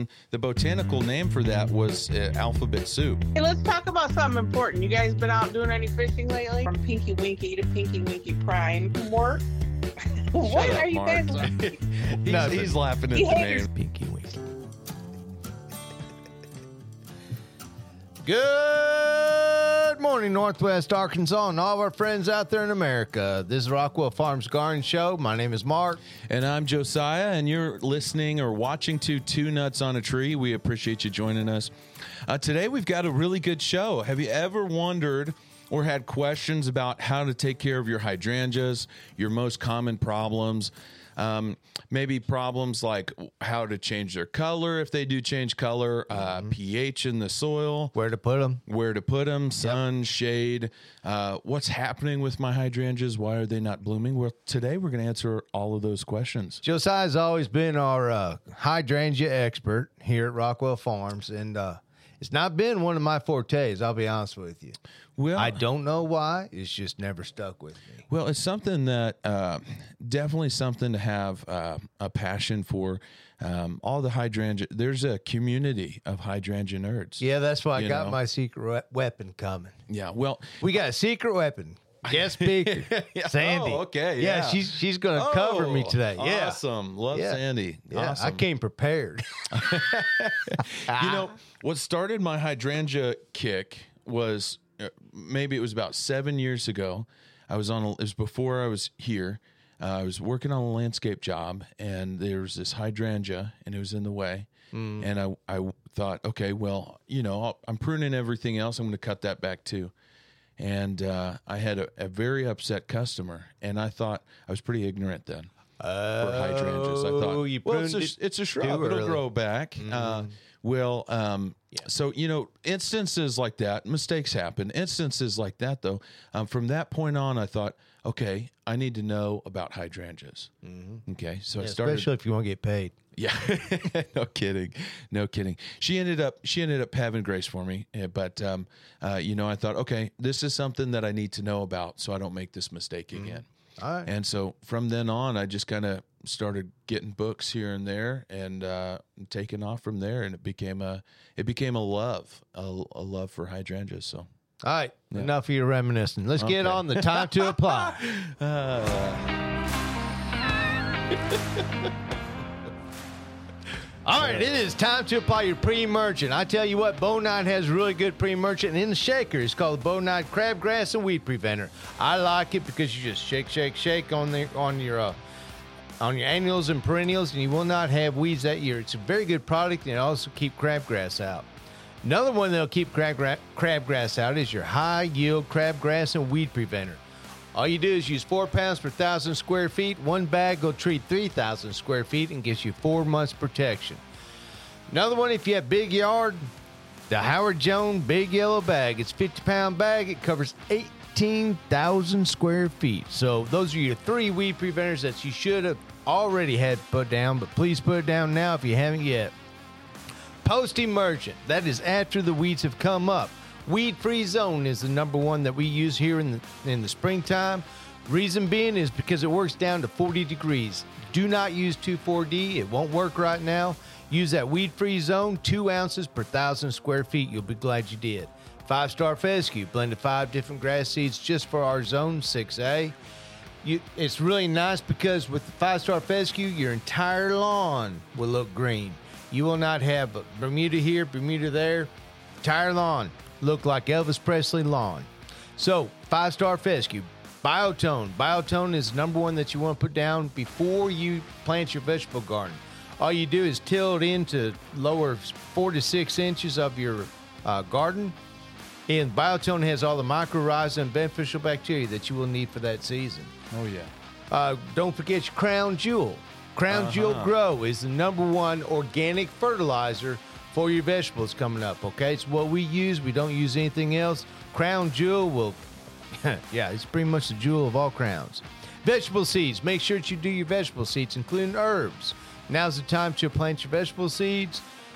The botanical name for that was alphabet soup. Hey, let's talk about something important. You guys been out doing any fishing lately? From Pinky Winky to Pinky Winky Prime. Work? What Shut are up, you Mark. guys? He's laughing at the name. Pinky Winky. Good morning, Northwest Arkansas, and all of our friends out there in America. This is Rockwell Farms Garden Show. My name is Mark. And I'm Josiah, and you're listening or watching to Two Nuts on a Tree. We appreciate you joining us. Today, we've got a really good show. Have you ever wondered or had questions about how to take care of your hydrangeas, your most common problems? Maybe problems like how to change their color if they do change color, pH in the soil, Where to put them? sun, shade, what's happening with my hydrangeas, why are they not blooming? Well, today we're going to answer all of those questions. Josiah's always been our hydrangea expert here at Rockwell Farms, and it's not been one of my fortes, I'll be honest with you. Well, I don't know why. It's just never stuck with me. Well, it's something that definitely something to have a passion for. All the hydrangea, there's a community of hydrangea nerds. Yeah, that's why I got know? my secret weapon coming. Yeah, well, We got a secret weapon. Guest speaker, Sandy. Oh, okay, Yeah, yeah. she's going to cover me today. Yeah. Awesome. Love Yeah. Sandy. Yeah, Awesome. I came prepared. You know, what started my hydrangea kick was maybe it was about 7 years ago. It was before I was here. I was working on a landscape job, and there was this hydrangea, and it was in the way. And I thought, okay, well, you know, I'm pruning everything else. I'm going to cut that back too. And I had a very upset customer, and I thought I was pretty ignorant then for hydrangeas. I thought, you well, pruned it's a shrub. too It'll early. grow back. So, you know, instances like that, mistakes happen. Instances like that, though, from that point on, I thought, okay, I need to know about hydrangeas. Okay, so I started. Especially if you want to get paid. Yeah, no kidding. She ended up having grace for me, but you know, I thought, okay, this is something that I need to know about, so I don't make this mistake again. All right. And so from then on, I just kind of started getting books here and there, and taking off from there, and it became a love for hydrangeas. So. All right, enough of your reminiscing. Let's get on the time to apply. All right, it is time to apply your pre-emergent. I tell you what, Bonide has really good pre-emergent in the shaker. It's called the Bonide Crabgrass and Weed Preventer. I like it because you just shake on your annuals and perennials, and you will not have weeds that year. It's a very good product, and it also keep crabgrass out. Another one that'll keep crabgrass out is your high-yield crabgrass and weed preventer. All you do is use 4 pounds per 1,000 square feet. One bag will treat 3,000 square feet and gives you 4 months protection. Another one, if you have big yard, the Howard Jones Big Yellow Bag. It's a 50-pound bag. It covers 18,000 square feet. So those are your 3 weed preventers that you should have already had put down, but please put it down now if you haven't yet. Post-emergent, that is after the weeds have come up. Weed-free zone is the number one that we use here in the springtime. Reason being is because it works down to 40 degrees. Do not use 2,4-D. It won't work right now. Use that weed-free zone, 2 ounces per 1,000 square feet. You'll be glad you did. 5-Star Fescue, blended 5 different grass seeds just for our zone 6A. It's really nice because with the 5-Star Fescue, your entire lawn will look green. You will not have Bermuda here, Bermuda there. Entire lawn look like Elvis Presley lawn. So, 5-Star Fescue. Biotone. Biotone is the number one that you want to put down before you plant your vegetable garden. All you do is till it into lower 4 to 6 inches of your garden. And Biotone has all the mycorrhiza and beneficial bacteria that you will need for that season. Oh, yeah. Don't forget your Crown Jewel. Crown Jewel Grow is the number one organic fertilizer for your vegetables coming up, okay? It's what we use. We don't use anything else. Crown Jewel will, yeah, it's pretty much the jewel of all crowns. Vegetable seeds. Make sure that you do your vegetable seeds, including herbs. Now's the time to plant your vegetable seeds.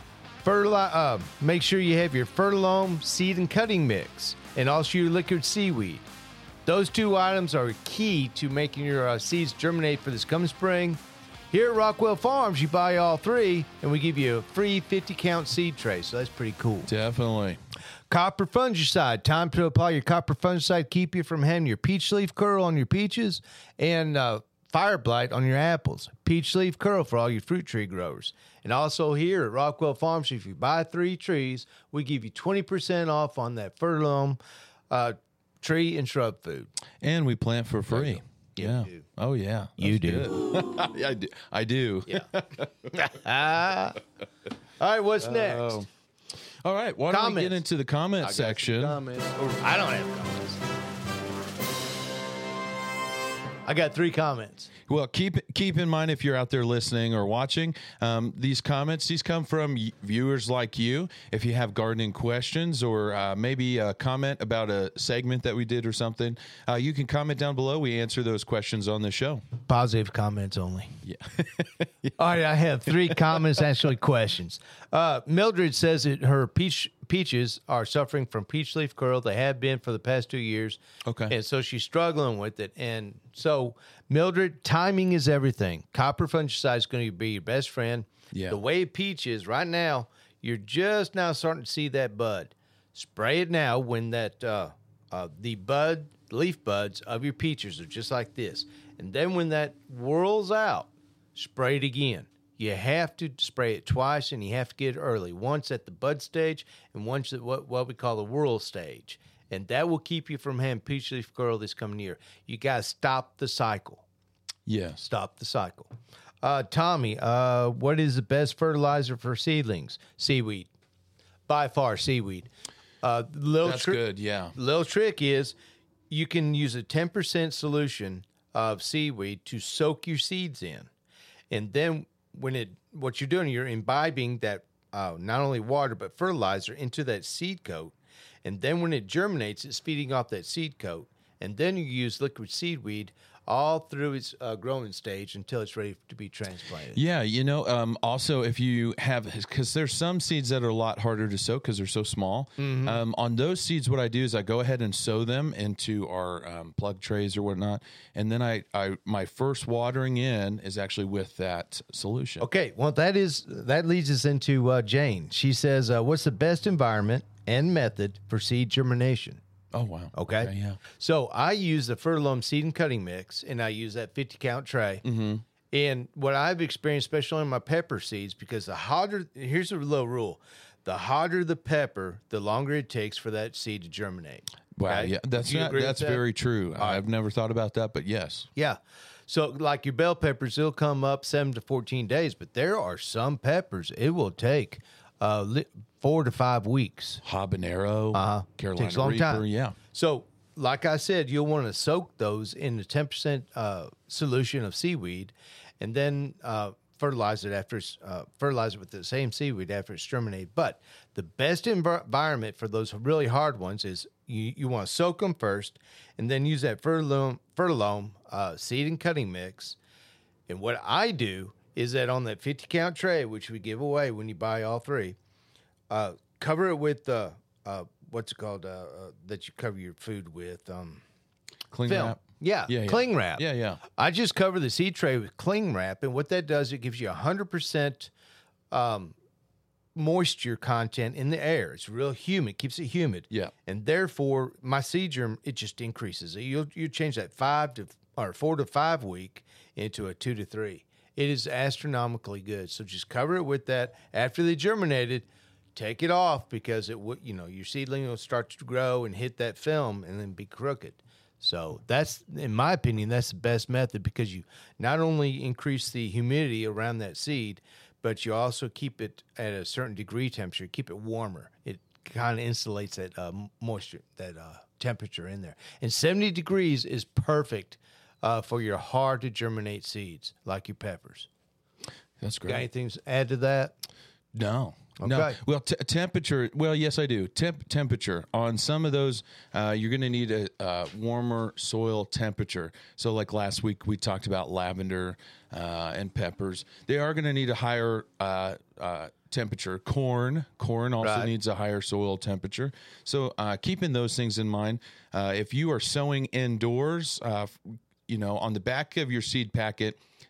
Make sure you have your Fertilome seed and cutting mix, and also your liquid seaweed. Those 2 items are key to making your seeds germinate for this coming spring. Here at Rockwell Farms, you buy all three, and we give you a free 50-count seed tray, so that's pretty cool. Definitely. Copper fungicide. Time to apply your copper fungicide. Keep you from having your peach leaf curl on your peaches and fire blight on your apples. Peach leaf curl for all your fruit tree growers. And also here at Rockwell Farms, if you buy 3 trees, we give you 20% off on that Furlong tree and shrub food. And we plant for free. Yeah. You do. Oh, yeah. You That's do. good. Yeah, I do. Yeah. All right, what's next? All right. Why don't we Comments. get into the comment section? Comments. I don't have comments. I got 3 comments. Well, keep in mind if you're out there listening or watching, these comments, these come from viewers like you. If you have gardening questions or maybe a comment about a segment that we did or something, you can comment down below. We answer those questions on the show. Positive comments only. Yeah. All right, I have 3 comments, actually questions. Mildred says that her peaches are suffering from peach leaf curl. They have been for the past 2 years. Okay. And so she's struggling with it. And so, Mildred, timing is everything. Copper fungicide is going to be your best friend. Yeah. The way peach is right now, you're just now starting to see that bud. Spray it now when that the leaf buds of your peaches are just like this. And then when that whirls out, spray it again. You have to spray it twice, and you have to get it early. Once at the bud stage and once at what we call the whirl stage. And that will keep you from having peach leaf curl this coming year. You got to stop the cycle. Yes. Stop the cycle. Tommy, what is the best fertilizer for seedlings? Seaweed. By far, seaweed. That's good, yeah. Little trick is you can use a 10% solution of seaweed to soak your seeds in. And then what you're doing, you're imbibing that not only water but fertilizer into that seed coat. And then when it germinates, it's feeding off that seed coat. And then you use liquid seedweed all through its growing stage until it's ready to be transplanted. Yeah, also if you have, because there's some seeds that are a lot harder to sow because they're so small. Mm-hmm. On those seeds, what I do is I go ahead and sow them into our plug trays or whatnot, and then I my first watering in is actually with that solution. Okay, well that leads us into Jane. She says, "What's the best environment and method for seed germination?" Oh, wow. Okay. Yeah. So I use the Fertilome seed and cutting mix, and I use that 50-count tray. Mm-hmm. And what I've experienced, especially on my pepper seeds, because here's a little rule. The hotter the pepper, the longer it takes for that seed to germinate. Wow. Okay? Yeah, that's very true. I've never thought about that, but yes. Yeah. So like your bell peppers, they'll come up 7 to 14 days, but there are some peppers it will take 4 to 5 weeks. Habanero, Carolina Takes a long Reaper, time. yeah. So, like I said, you'll want to soak those in the 10% solution of seaweed, and then fertilize it with the same seaweed after it's germinated. But the best environment for those really hard ones is you want to soak them first, and then use that Fertilome seed and cutting mix. And what I do is that on that 50-count tray, which we give away when you buy all 3, cover it with what's it called that you cover your food with? Cling film. wrap. Yeah, cling wrap. Yeah. I just cover the seed tray with cling wrap, and what that does, it gives you 100% moisture content in the air. It's real humid, keeps it humid. Yeah. And therefore, my seed germ, it just increases. You change that 4 to 5 week into a 2 to 3. It is astronomically good. So just cover it with that. After they germinated, take it off because your seedling will start to grow and hit that film and then be crooked. So that's, in my opinion, that's the best method because you not only increase the humidity around that seed, but you also keep it at a certain degree temperature, keep it warmer. It kind of insulates that moisture, that temperature in there. And 70 degrees is perfect for your hard to germinate seeds like your peppers. That's great. Got anything to add to that? No. Okay. No. Well, temperature. Well, yes, I do. Temperature on some of those, you're going to need a warmer soil temperature. So, like last week, we talked about lavender and peppers. They are going to need a higher temperature. Corn also needs a higher soil temperature. So, keeping those things in mind, if you are sowing indoors, on the back of your seed packet,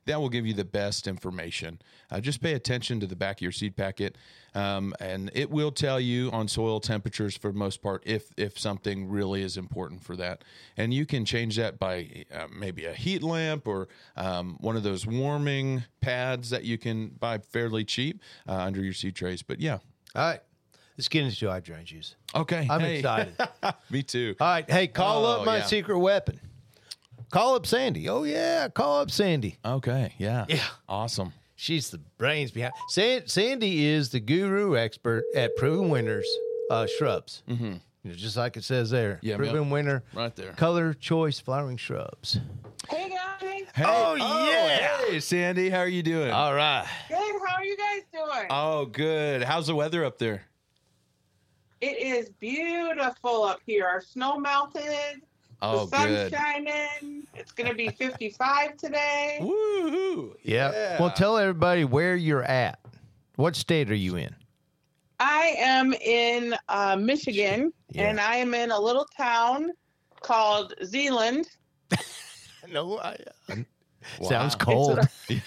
that will give you the best information. Just pay attention to the back of your seed packet, and it will tell you on soil temperatures for the most part if something really is important for that. And you can change that by maybe a heat lamp or one of those warming pads that you can buy fairly cheap under your seed trays. But yeah. All right. Let's get into hydrangeas. Okay. I'm excited. Me too. All right. Hey, call up my yeah. secret weapon. Call up Sandy. Oh, yeah. Call up Sandy. Okay. Yeah. Yeah. Awesome. She's the brains behind. Sandy is the guru expert at Proven Winners shrubs. Mm-hmm. You know, just like it says there. Yeah, Proven Winner. Right there. Color Choice Flowering Shrubs. Hey guys. Hey. Oh, yeah. Hey, Sandy. How are you doing? All right. Good. How are you guys doing? Oh, good. How's the weather up there? It is beautiful up here. Our snow melted. Oh, the sun's good. shining. It's going to be 55 today. Woohoo. Yeah. Well, tell everybody where you're at. What state are you in? I am in Michigan, Yeah. and I am in a little town called Zeeland. No, Wow. sounds cold.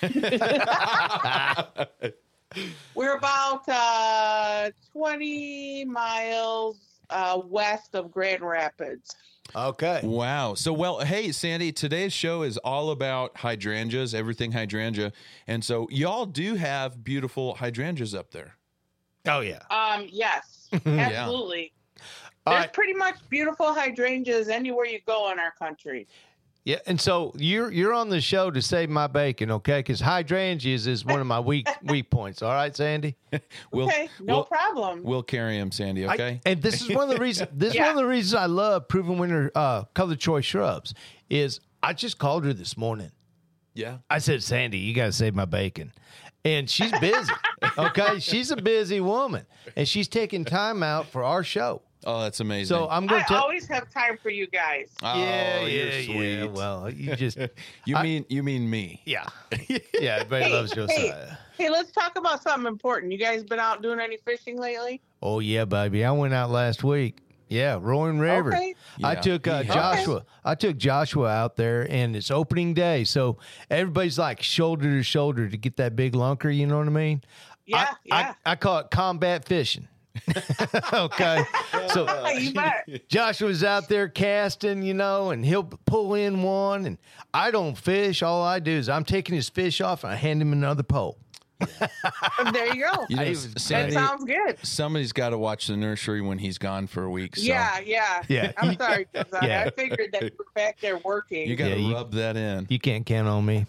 We're about 20 miles west of Grand Rapids. Okay. Wow. So, well, hey, Sandy, today's show is all about hydrangeas, everything hydrangea. And so y'all do have beautiful hydrangeas up there. Oh, yeah. Yes, absolutely. All There's right. pretty much beautiful hydrangeas anywhere you go in our country. Yeah, and so you're on the show to save my bacon, okay? Because hydrangeas is one of my weak points. All right, Sandy. Okay, no problem. We'll carry him, Sandy. Okay. And this is one of the reasons. This is one of the reasons I love Proven Winner Color Choice Shrubs. Is I just called her this morning. Yeah. I said, Sandy, you got to save my bacon. And she's busy. Okay, she's a busy woman, and she's taking time out for our show. Oh, that's amazing. So I'm going I to tell. always have time for you guys. Oh, you're sweet. Yeah. Well, you just You mean me? yeah, yeah. Everybody loves Josiah. Hey, let's talk about something important. You guys been out doing any fishing lately? Oh yeah, baby. I went out last week. Yeah, Roaring River. Okay. I Yeah, took he has. Joshua. I took Joshua out there, and it's opening day, so everybody's like shoulder to shoulder to get that big lunker. You know what I mean? Yeah, yeah. I call it combat fishing. Okay, so You bet. Joshua's out there casting, you know, and he'll pull in one, and I don't fish. All I do is I'm taking his fish off, and I hand him another pole. There you go. You know, That Sandy, sounds good. somebody's got to watch the nursery when he's gone for a week. So Yeah. Yeah. I'm sorry, Josiah. Yeah. I figured that you were back there working. you got to Yeah, rub that in. You can't count on me.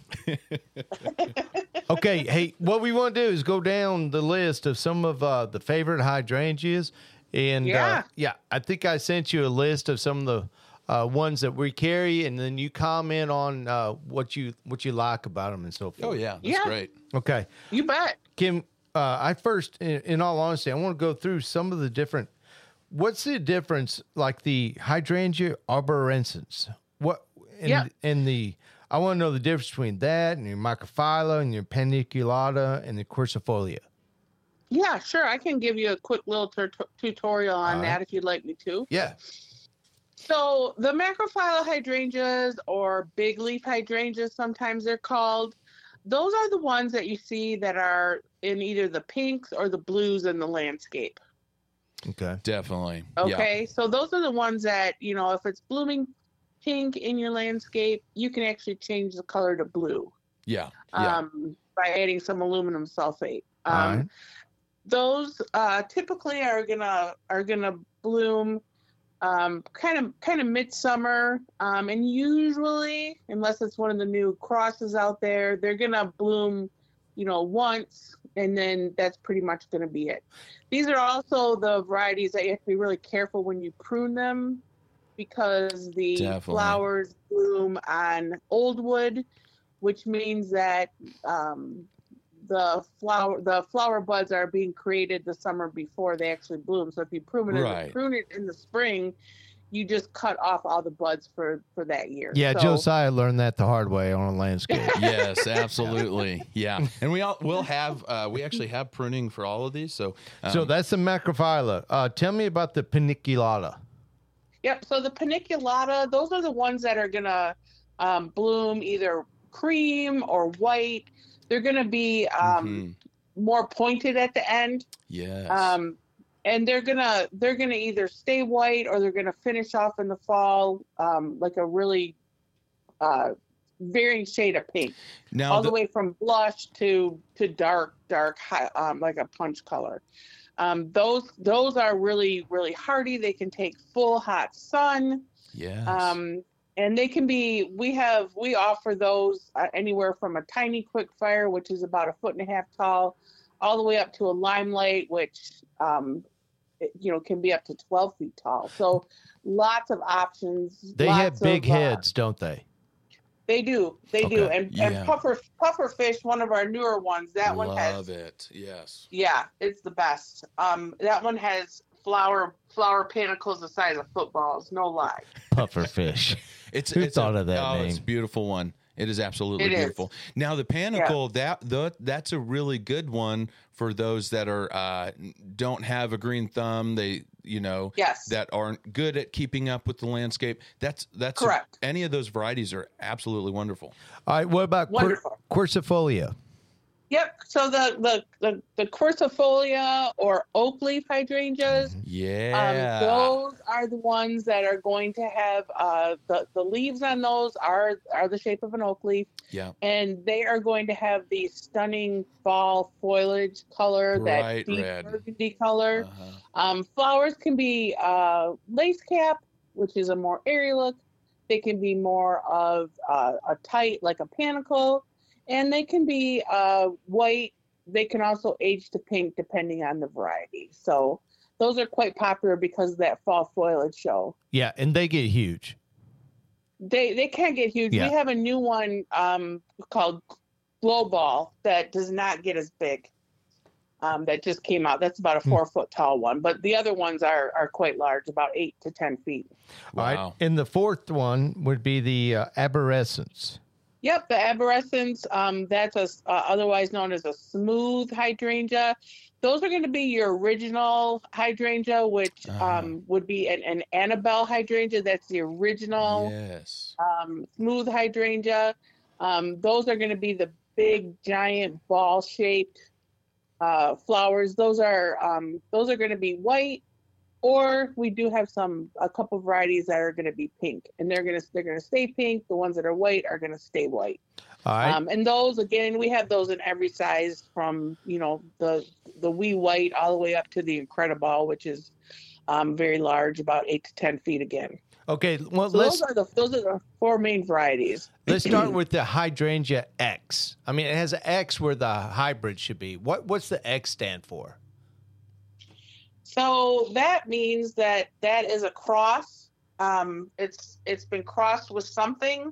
Okay, hey, what we want to do is go down the list of some of the favorite hydrangeas, and Yeah. I think I sent you a list of some of the ones that we carry, and then you comment on what you like about them and so forth. Oh, yeah. That's Yeah. great. Okay, You bet. Kim, I first, in all honesty, I want to go through some of the different. What's the difference, like the hydrangea arborescens? What? And the I want to know the difference between that and your microphylla and your paniculata and the quercifolia. Yeah, sure. I can give you a quick little tutorial on that if you'd like me to. Yeah. So the macrophylla hydrangeas, or big leaf hydrangeas, sometimes they're called, those are the ones that you see that are in either the pinks or the blues in the landscape. Okay. Definitely. Okay, so those are the ones that, you know, if it's blooming pink in your landscape, you can actually change the color to blue Yeah. by adding some aluminum sulfate. All right. Those typically are gonna bloom kind of midsummer, and usually, unless it's one of the new crosses out there, they're gonna bloom, you know, once, and then that's pretty much gonna be it. These are also the varieties that you have to be really careful when you prune them, because the Definitely. flowers bloom on old wood, which means that the flower buds are being created the summer before they actually bloom. So if you prune it in the spring, you just cut off all the buds for that year. Yeah, So, Josiah learned that the hard way on a landscape. Yes, absolutely. Yeah. And we'll have we actually have pruning for all of these. So So that's the macrophylla. Tell me about the paniculata. Yep. So the paniculata, those are the ones that are gonna bloom either cream or white. They're going to be more pointed at the end. Yes. And they're gonna either stay white or they're gonna finish off in the fall like a really varying shade of pink, Now all the way from blush to dark like a punch color. Those are really, really hardy. They can take full hot sun. Yes. And they can be. We offer those anywhere from a tiny quick fire, which is about 1.5 feet tall, all the way up to a limelight, which can be up to 12 feet tall. So lots of options. They have big heads, don't they? They do. They do. And puffer fish, one of our newer ones, that one has. Love it. Yes. Yeah, it's the best. That one has flower panicles the size of footballs. No lie. Puffer fish. Who thought of that name? It's a beautiful one. It is absolutely beautiful. Now the panicle, that's a really good one for those that are don't have a green thumb. They that aren't good at keeping up with the landscape. That's correct. Any of those varieties are absolutely wonderful. All right, what about quercifolia? Yep. So the quercifolia or oak leaf hydrangeas, those are the ones that are going to have the leaves on those are the shape of an oak leaf. Yeah. And they are going to have the stunning fall foliage color, bright that deep red burgundy color. Flowers can be lace cap, which is a more airy look. They can be more of a tight, like a panicle. And they can be white. They can also age to pink depending on the variety. So those are quite popular because of that fall foliage show. Yeah, and they get huge. They can get huge. Yeah. We have a new one called Glow Ball that does not get as big. That just came out. That's about a 4 foot tall one. But the other ones are quite large, about 8 to 10 feet. Wow. All right. And the fourth one would be the arborescence. Yep, the arborescence, that's otherwise known as a smooth hydrangea. Those are going to be your original hydrangea, which would be an Annabelle hydrangea. That's the original smooth hydrangea. Those are going to be the big, giant, ball-shaped flowers. Those are going to be white, or we do have a couple varieties that are going to be pink, and they're going to stay pink. The ones that are white are going to stay white. All right. And those, again, we have those in every size, from the wee white all the way up to the Incredible, which is very large, about 8 to 10 feet again. Okay, well, so those are the four main varieties. Let's start with the hydrangea X. I mean, it has an X where the hybrid should be. What's the X stand for? So that means that is a cross. It's been crossed with something.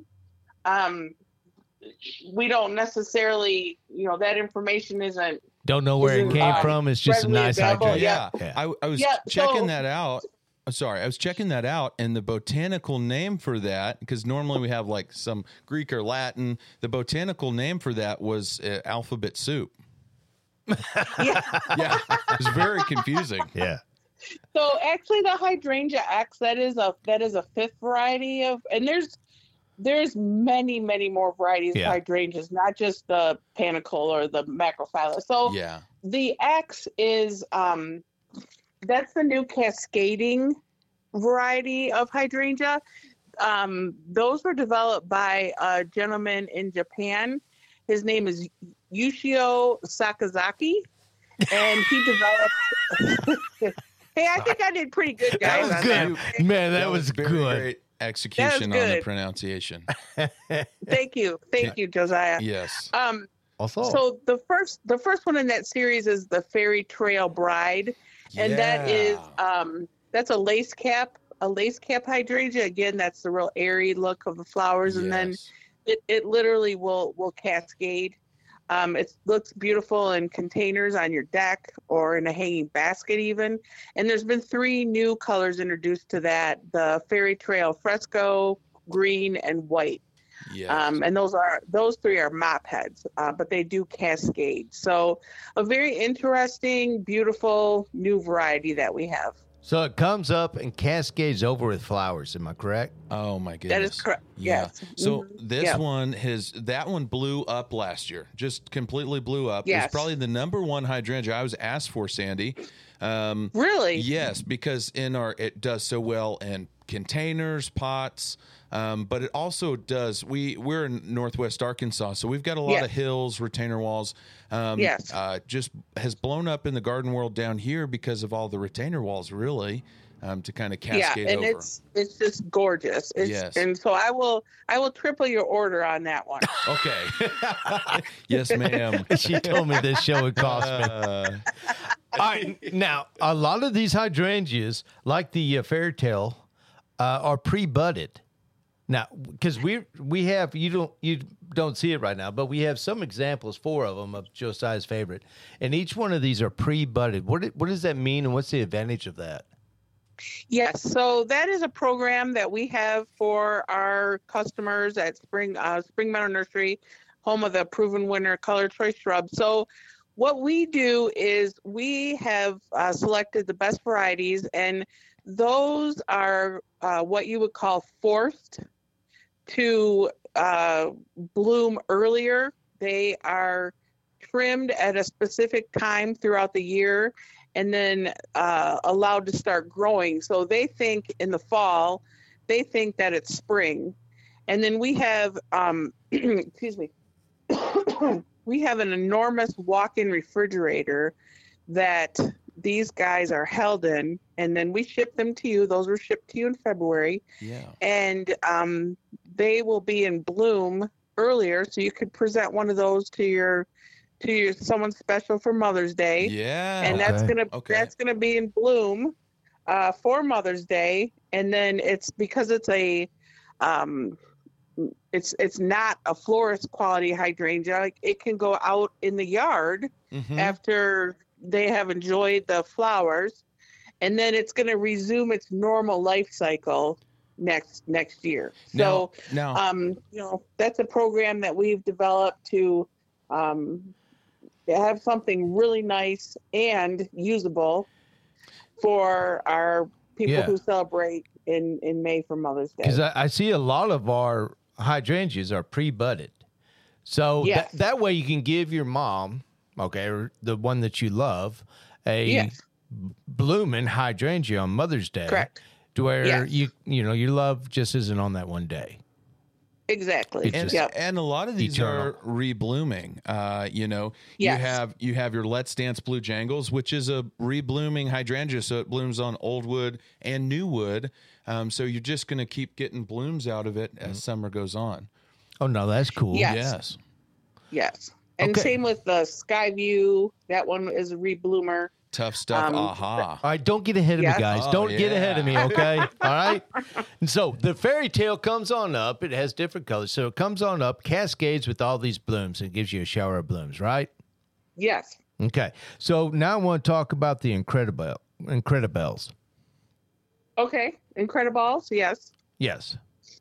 We don't necessarily, that information isn't. Don't know where it came from. It's just a nice hydrangea. Yeah. I was checking that out. Sorry, I was checking that out, and the botanical name for that, because normally we have like some Greek or Latin, the botanical name for that was alphabet soup. Yeah, it was very confusing. Yeah. So actually, the hydrangea X, that is a fifth variety of, and there's many more varieties of hydrangeas, not just the panicle or the macrophylla. So the X is that's the new cascading variety of hydrangea. Those were developed by a gentleman in Japan. His name is Yoshio Sakazaki, and he developed. Hey, I think I did pretty good, guys. That was good, man. That was very good. Great execution on the pronunciation. Thank you, Josiah. Yes. Also, so the first one in that series is the Fairy Trail Bride, and that is that's a lace cap hydrangea. Again, that's the real airy look of the flowers, and then it literally will cascade. It looks beautiful in containers on your deck or in a hanging basket even. And there's been 3 new colors introduced to that: the Fairy Trail Fresco, green, and white. Yes. And those 3 are mop heads, but they do cascade. So a very interesting, beautiful new variety that we have. So it comes up and cascades over with flowers. Am I correct? Oh my goodness. That is correct. Yeah. Yes. So Mhm. this Yeah. one that one blew up last year. Just completely blew up. Yes. It's probably the number one hydrangea I was asked for, Sandy. Really? Yes, because it does so well in containers, pots, but it also does. We're in Northwest Arkansas, so we've got a lot Yes. of hills, retainer walls. Yes. Just has blown up in the garden world down here because of all the retainer walls, really, to kind of cascade and over. it's just gorgeous. Yes. And so I will triple your order on that one. Okay. Yes, ma'am. She told me this show would cost me. All right, now a lot of these hydrangeas, like the fairy tale, are pre-budded. Now, because we have you don't see it right now, but we have some examples, 4 of them of Josiah's favorite, and each one of these are pre-budded. What does that mean, and what's the advantage of that? Yes, so that is a program that we have for our customers at Spring Meadow Nursery, home of the proven winner Color Choice Shrub. So what we do is we have selected the best varieties, and those are what you would call forced to bloom earlier. They are trimmed at a specific time throughout the year and then allowed to start growing. So they think in the fall, they think that it's spring. And then we have, excuse me, we have an enormous walk-in refrigerator that these guys are held in, and then we ship them to you. Those were shipped to you in February. Yeah. And they will be in bloom earlier, so you could present one of those to your someone special for Mother's Day. Yeah. And that's gonna be in bloom for Mother's Day. And then it's because it's a it's not a florist quality hydrangea. Like, it can go out in the yard after they have enjoyed the flowers, and then it's going to resume its normal life cycle next year. So now, that's a program that we've developed to have something really nice and usable for our people who celebrate in May for Mother's Day. Because I see a lot of our hydrangeas are pre-budded. So that way you can give your mom, or the one that you love, a blooming hydrangea on Mother's Day. Correct. To where your love just isn't on that one day. Exactly. And a lot of these eternal. are reblooming. You have your Let's Dance Blue Jangles, which is a reblooming hydrangea, so it blooms on old wood and new wood. So you're just going to keep getting blooms out of it as summer goes on. Oh no, that's cool. Yes. And same with the Skyview. That one is a rebloomer. Tough stuff. All right, don't get ahead of me, guys. Don't get ahead of me, okay? All right? And so the fairy tale comes on up. It has different colors. So it comes on up, cascades with all these blooms, and gives you a shower of blooms, right? Yes. Okay. So now I want to talk about the Incredibelles. Okay. Incrediballs, yes. Yes.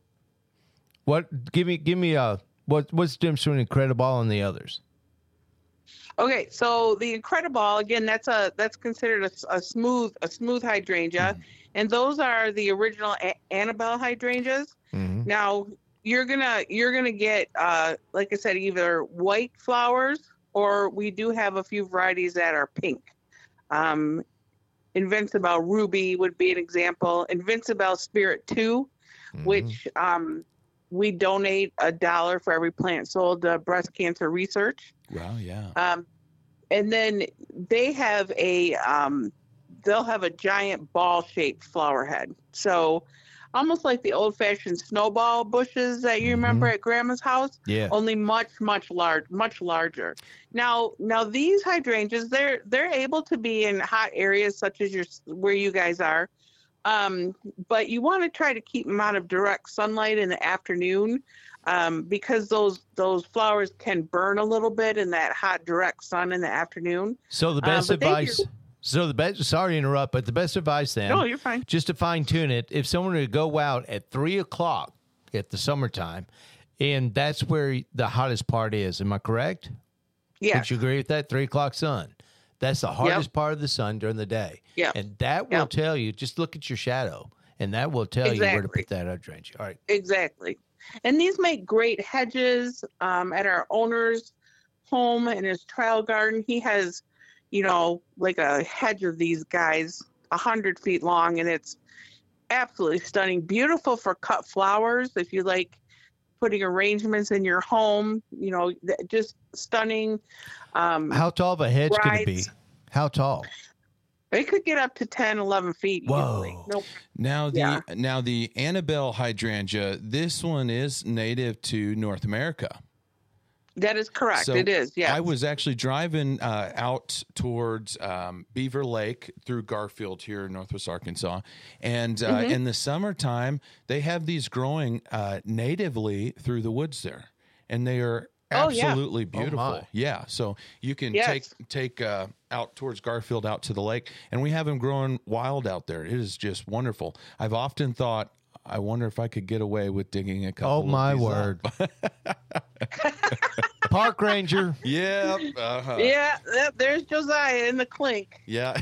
Give me what's the difference between Incrediball and the others? Okay, so the Incrediball, again, that's considered a smooth hydrangea, and those are the original Annabelle hydrangeas. Now you're gonna get like I said, either white flowers, or we do have a few varieties that are pink. Invincibelle Ruby would be an example. Invincibelle Spirit 2, which we donate $1 for every plant sold to breast cancer research. Wow, yeah. And then they have they'll have a giant ball-shaped flower head. So almost like the old-fashioned snowball bushes that you remember at Grandma's house. Yeah. Only much larger. Now these hydrangeas, they're able to be in hot areas such as where you guys are. But you want to try to keep them out of direct sunlight in the afternoon, because those flowers can burn a little bit in that hot, direct sun in the afternoon. So the best advice. Sorry to interrupt, but the best advice then. No, you're fine. Just to fine tune it, if someone were to go out at 3:00 at the summertime, and that's where the hottest part is, am I correct? Yeah. Would you agree with that? 3:00 sun. That's the hardest part of the sun during the day. Yeah. And that will tell you, just look at your shadow, and that will tell you where to put that hydrangea. All right. Exactly. And these make great hedges. At our owner's home in his trial garden, he has, like a hedge of these guys 100 feet long, and it's absolutely stunning. Beautiful for cut flowers. If you like putting arrangements in your home, just stunning. How tall of a hedge could it be? How tall? It could get up to 10, 11 feet. Whoa. Easily. Nope. Now the Annabelle hydrangea, this one is native to North America. That is correct. So it is. Yeah. I was actually driving out towards Beaver Lake through Garfield here in Northwest Arkansas. And in the summertime, they have these growing natively through the woods there. And they are absolutely beautiful. Yeah. So you can take out towards Garfield out to the lake. And we have them growing wild out there. It is just wonderful. I've often thought, I wonder if I could get away with digging a couple. Oh my word! Park ranger. Yeah. Yeah. There's Josiah in the clink. Yeah.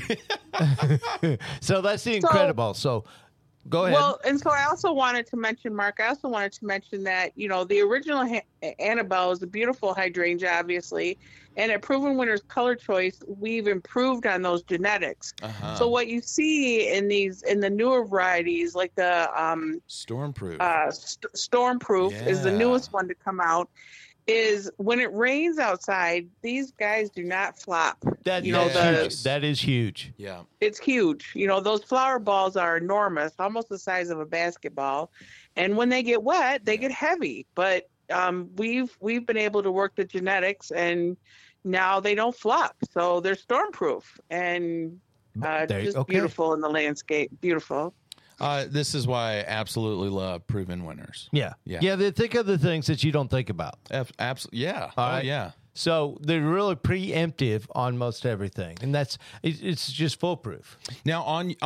So that's the Incredible. So go ahead. Well, and so I also wanted to mention, Mark. I also wanted to mention that the original Annabelle is a beautiful hydrangea, obviously. And at Proven Winners Color Choice, we've improved on those genetics. So what you see in the newer varieties, like the Stormproof, Stormproof is the newest one to come out. Is when it rains outside, these guys do not flop. That is huge. Yeah, it's huge. Those flower balls are enormous, almost the size of a basketball, and when they get wet, they get heavy. But we've been able to work the genetics, and now they don't flop, so they're stormproof and beautiful in the landscape. Beautiful. This is why I absolutely love Proven Winners. Yeah. They think of the things that you don't think about. Absolutely. Yeah. Yeah. So they're really preemptive on most everything, and it's just foolproof. Now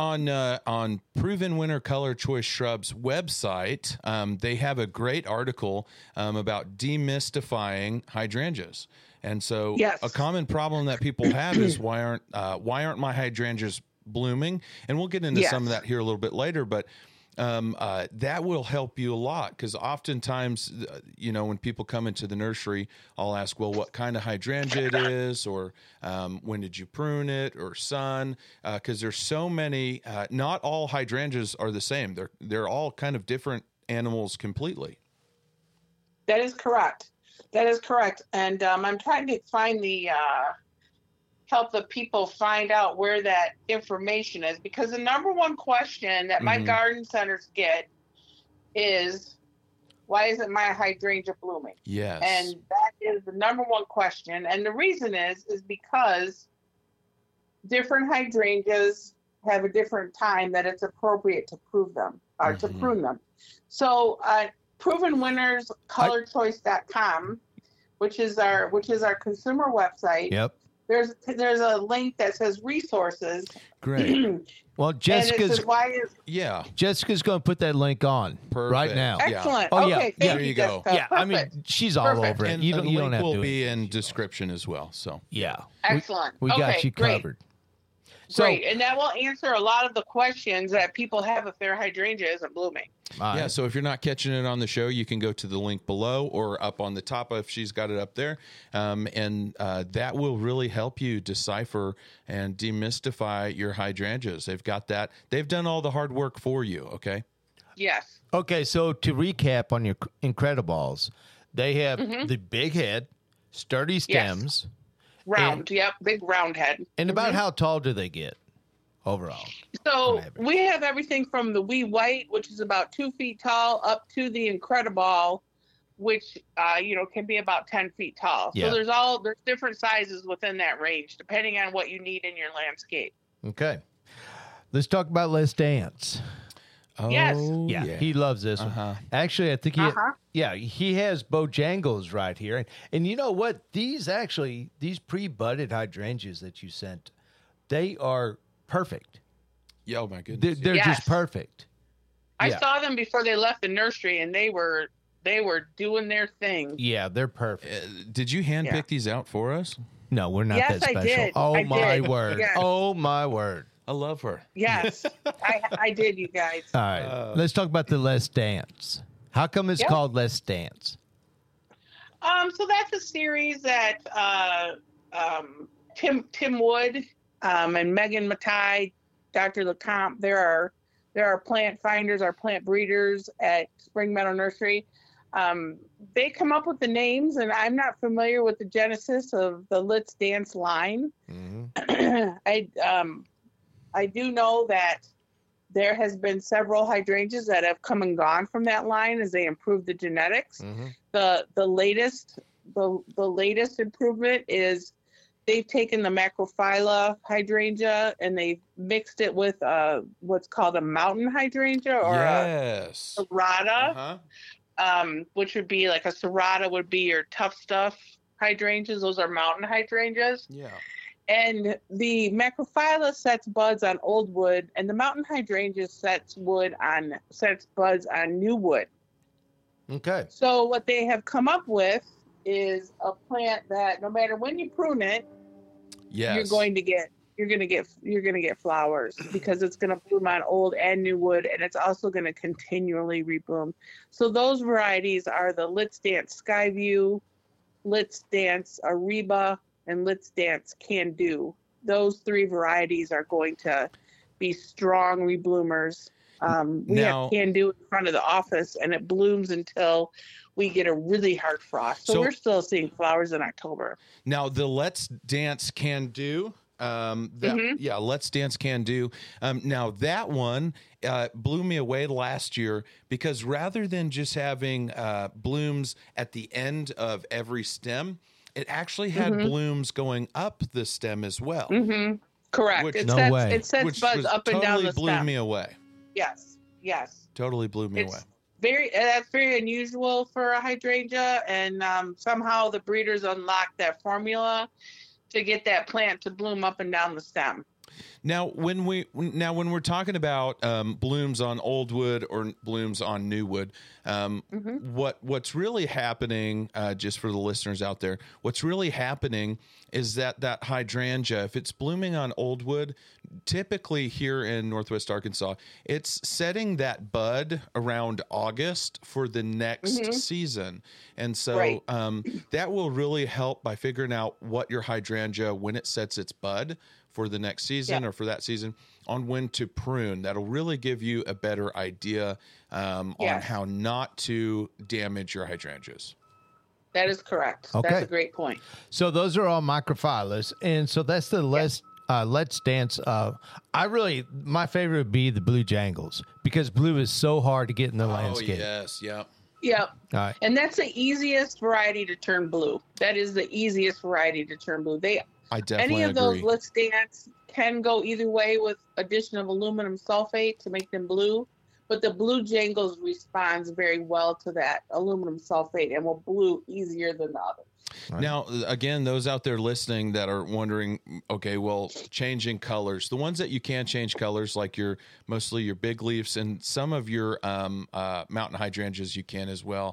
on Proven Winner Color Choice Shrubs website, they have a great article about demystifying hydrangeas. And so a common problem that people have is why aren't my hydrangeas blooming? And we'll get into some of that here a little bit later, but that will help you a lot, because oftentimes, when people come into the nursery, I'll ask, well, what kind of hydrangea it is, or when did you prune it, or sun, because there's so many. Not all hydrangeas are the same. They're all kind of different animals completely. That is correct. And I'm trying to find help the people find out where that information is, because the number one question that my garden centers get is, why isn't my hydrangea blooming? Yes. And that is the number one question. And the reason is because different hydrangeas have a different time that it's appropriate to prune them or to prune them. So Proven Winners colorchoice.com, which is our consumer website. Yep. There's a link that says resources. Great. Well, Jessica's Jessica's going to put that link on right now. Excellent. Oh, okay. There you go. Jessica. Yeah, I mean, she's all over it. And You the don't link have to will be in description as well. So Excellent. We got you great. covered. So, Great, and that will answer a lot of the questions that people have if their hydrangea isn't blooming. Yeah, so if you're not catching it on the show, you can go to the link below or up on the top if she's got it up there. And that will really help you decipher and demystify your hydrangeas. They've got that. They've done all the hard work for you, okay? Yes. Okay, so to recap on your Incrediballs, they have the big head, sturdy stems. Yes. Round, big round head. And about how tall do they get overall? So we have everything from the wee white, which is about 2 feet tall, up to the Incredible, which can be about 10 feet tall. So there's different sizes within that range, depending on what you need in your landscape. Okay, let's talk about Let's Dance. Oh, yes. Yeah, he loves this one. Actually, I think he has Bojangles right here. And you know what? These pre-budded hydrangeas that you sent, they are perfect. Yeah, oh my goodness. They're just perfect. I saw them before they left the nursery, and they were doing their thing. Yeah, they're perfect. Did you handpick these out for us? No, we're not Yes, that I special. did. Oh, I my did. word. Yes. Oh, my word. I love her. Yes, I did, you guys. All right. Let's talk about the Let's Dance. How come it's Yep. called Let's Dance? So that's a series that Tim Wood and Megan Matai, Dr. LeCompte, there are plant finders, our plant breeders at Spring Meadow Nursery. They come up with the names, and I'm not familiar with the genesis of the Let's Dance line. Mm-hmm. I do know that there has been several hydrangeas that have come and gone from that line as they improve the genetics. Mm-hmm. The latest improvement is they've taken the Macrophylla hydrangea and they've mixed it with what's called a mountain hydrangea or Yes. a serrata, Uh-huh. which would be like a serrata would be your tough stuff hydrangeas. Those are mountain hydrangeas. Yeah. And the Macrophylla sets buds on old wood, and the mountain hydrangea sets buds on new wood. Okay. So what they have come up with is a plant that no matter when you prune it, Yes. you're going to get flowers because it's going to bloom on old and new wood, and it's also going to continually rebloom. So those varieties are the Let's Dance Skyview, Let's Dance Ariba, and Let's Dance Can Do. Those three varieties are going to be strong rebloomers. We have Can Do in front of the office, and it blooms until we get a really hard frost. So we're still seeing flowers in October. Now, the Let's Dance Can Do. Yeah, Let's Dance Can Do. Now, that one blew me away last year because rather than just having blooms at the end of every stem, it actually had blooms going up the stem as well. Mm-hmm. Correct. It sets buds up and down the stem. Blew me away. Yes. Totally blew me away. That's very unusual for a hydrangea, and somehow the breeders unlocked that formula to get that plant to bloom up and down the stem. Now, when we're talking about blooms on old wood or blooms on new wood, what's really happening, just for the listeners out there, what's really happening is that hydrangea, if it's blooming on old wood, typically here in Northwest Arkansas, it's setting that bud around August for the next season. And so that will really help by figuring out what your hydrangea, when it sets its bud for the next season or for that season, on when to prune. That'll really give you a better idea on how not to damage your hydrangeas. That is correct. Okay. That's a great point. So those are all Macrophyllas, and so that's the Let's Dance. My favorite would be the Blue Jangles because blue is so hard to get in the landscape. Yes, yeah. Yep. All right. And that's the easiest variety to turn blue. That is the easiest variety to turn blue. I definitely Any of agree. those Let's Dance can go either way with addition of aluminum sulfate to make them blue, but the Blue Jangles responds very well to that aluminum sulfate and will blue easier than the others. Right. Now, again, those out there listening that are wondering, okay, well, changing colors, the ones that you can change colors, like mostly your big leaves and some of your mountain hydrangeas, you can as well.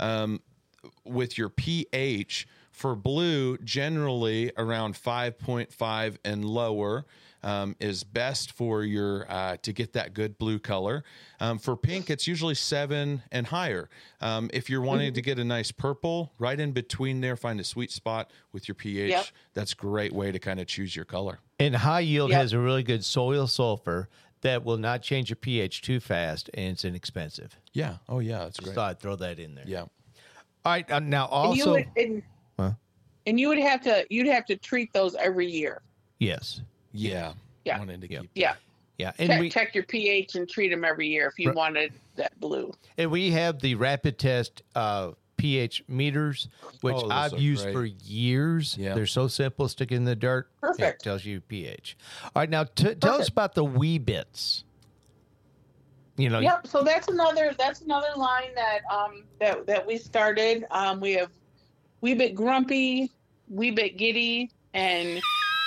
With your pH for blue, generally around 5.5 and lower is best for your to get that good blue color. For pink, it's usually 7 and higher. If you're wanting to get a nice purple, right in between there, find a sweet spot with your pH. Yep. That's a great way to kind of choose your color. And high yield has a really good soil sulfur that will not change your pH too fast, and it's inexpensive. Yeah. Oh, yeah. That's great. So I'd throw that in there. Yeah. All right. Now also, and you'd have to treat those every year. yes. Yeah. Yeah. Wanting to keep Yeah. Yeah. And Check your pH and treat them every year if you wanted that blue. And we have the rapid test pH meters, which those I've are used great. for years. Yeah. They're so simple. Stick in the dirt. Perfect. It tells you pH. All right. Now tell us about the wee bits. You know. Yep. So that's another line that we started. We have Wee Bit Grumpy, Wee Bit Giddy, and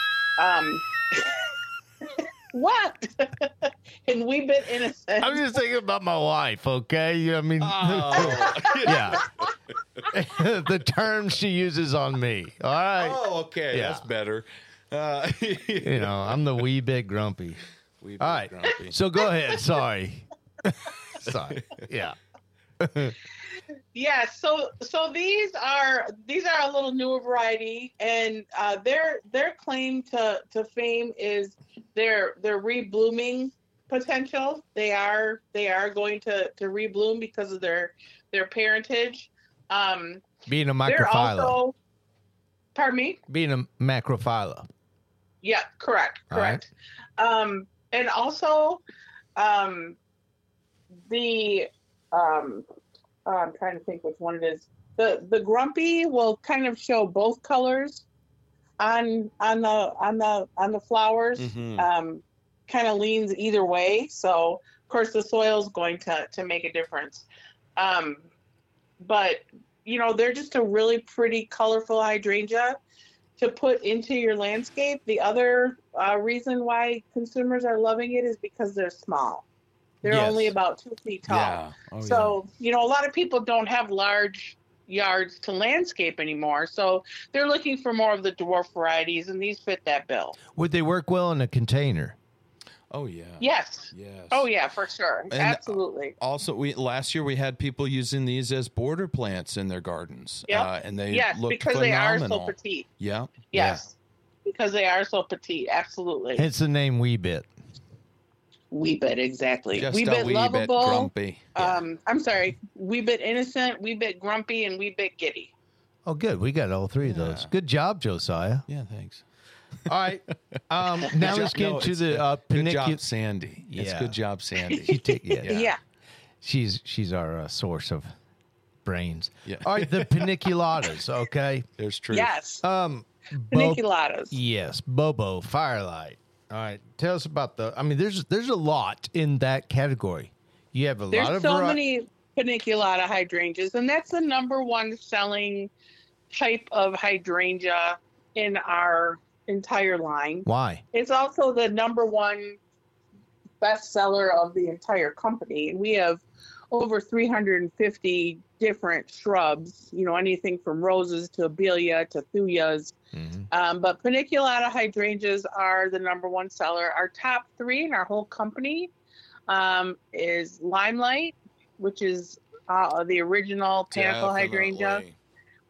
what? And Wee Bit Innocent. I'm just thinking about my wife. Okay. I mean, yeah. the term she uses on me. All right. Oh, okay. Yeah. That's better. You know, I'm the wee bit grumpy. Wee bit All right. grumpy. So go ahead. Sorry. Sorry. Yeah. Yeah, so these are a little newer variety, and their claim to fame is their reblooming potential. They are going to rebloom because of their parentage. Being a They're macrophylla. also, pardon me. Being a macrophylla. Yeah, correct. All right. And also, I'm trying to think which one it is. The grumpy will kind of show both colors on the flowers. Mhm. Kind of leans either way. So of course the soil is going to make a difference. But you know, they're just a really pretty, colorful hydrangea to put into your landscape. The other reason why consumers are loving it is because they're small. They're Yes. only about 2 feet tall. Yeah. Oh, So, you know, a lot of people don't have large yards to landscape anymore. So they're looking for more of the dwarf varieties, and these fit that bill. Would they work well in a container? Oh, yeah. Yes. Yes. Oh, yeah, for sure. And, Absolutely. Also, last year we had people using these as border plants in their gardens. Yep. And they Yes, looked because phenomenal. they are so petite. Yeah. Yes. Because they are so petite. Absolutely. Hence the name Wee Bit. Wee bit, exactly. Just Wee a bit wee bit lovable. grumpy. I'm sorry. Wee bit innocent, wee bit grumpy, and wee bit giddy. Oh, good. We got all three of those. Yeah. Good job, Josiah. Yeah, thanks. All right. Now let's get into the good job, panicula. Sandy. It's Yeah. good job, Sandy. Yeah. She's our source of brains. Yeah. All right, the paniculatas. Okay. There's truth. Yes. Bo- Paniculatas. yes, Bobo Firelight. All right, tell us about the. I mean, there's a lot in that category. You have a lot There's of so many paniculata hydrangeas, and that's the number one selling type of hydrangea in our entire line. Why? It's also the number one bestseller of the entire company. And we have over 350 different shrubs, you know, anything from roses to abelia to thuyas. But paniculata hydrangeas are the number one seller. Our top three in our whole company is Limelight, which is the original panicle hydrangea. Definitely.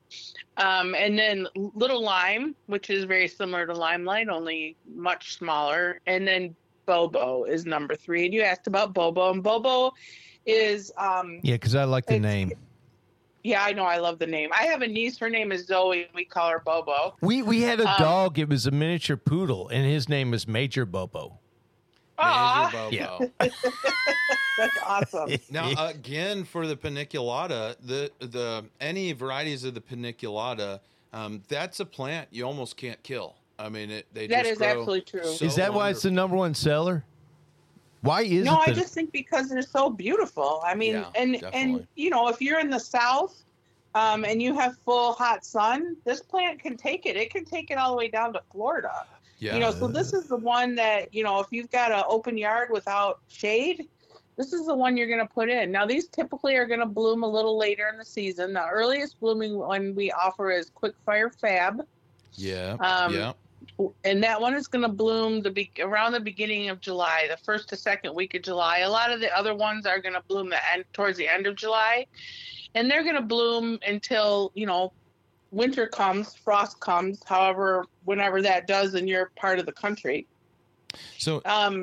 And then Little Lime, which is very similar to Limelight, only much smaller. And then Bobo is number three. And you asked about Bobo, and Bobo is Yeah, because I like the name. yeah, I know, I love the name. I have a niece, her name is Zoe, we call her Bobo. We had a dog. It was a miniature poodle, and his name was Major Bobo. Aw, Major Bobo. Yeah. that's awesome. Now, again, for the paniculata, the any varieties of the paniculata, that's a plant you almost can't kill. I mean, they That just is grow absolutely true. so Is that why it's the wonderful. number one seller? Why is No, it? I just think because they're so beautiful. I mean, Yeah, and definitely. you know, if you're in the South, and you have full hot sun, this plant can take it. It can take it all the way down to Florida. Yeah. You know, so this is the one that, you know, if you've got an open yard without shade, this is the one you're going to put in. Now, these typically are going to bloom a little later in the season. The earliest blooming one we offer is Quickfire Fab. Yeah. Um, And that one is going to bloom around the beginning of July, the first to second week of July. A lot of the other ones are going to bloom towards the end of July. And they're going to bloom until, you know, winter comes, frost comes, whenever that does in your part of the country. So,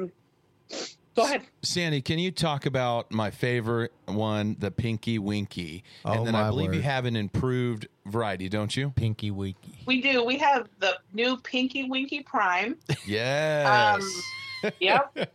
Go ahead. Sandy, can you talk about my favorite one, the Pinky Winky? Oh, And then I my believe you word. have an improved variety, don't you? Pinky Winky. We do. We have the new Pinky Winky Prime. Yes. Yep.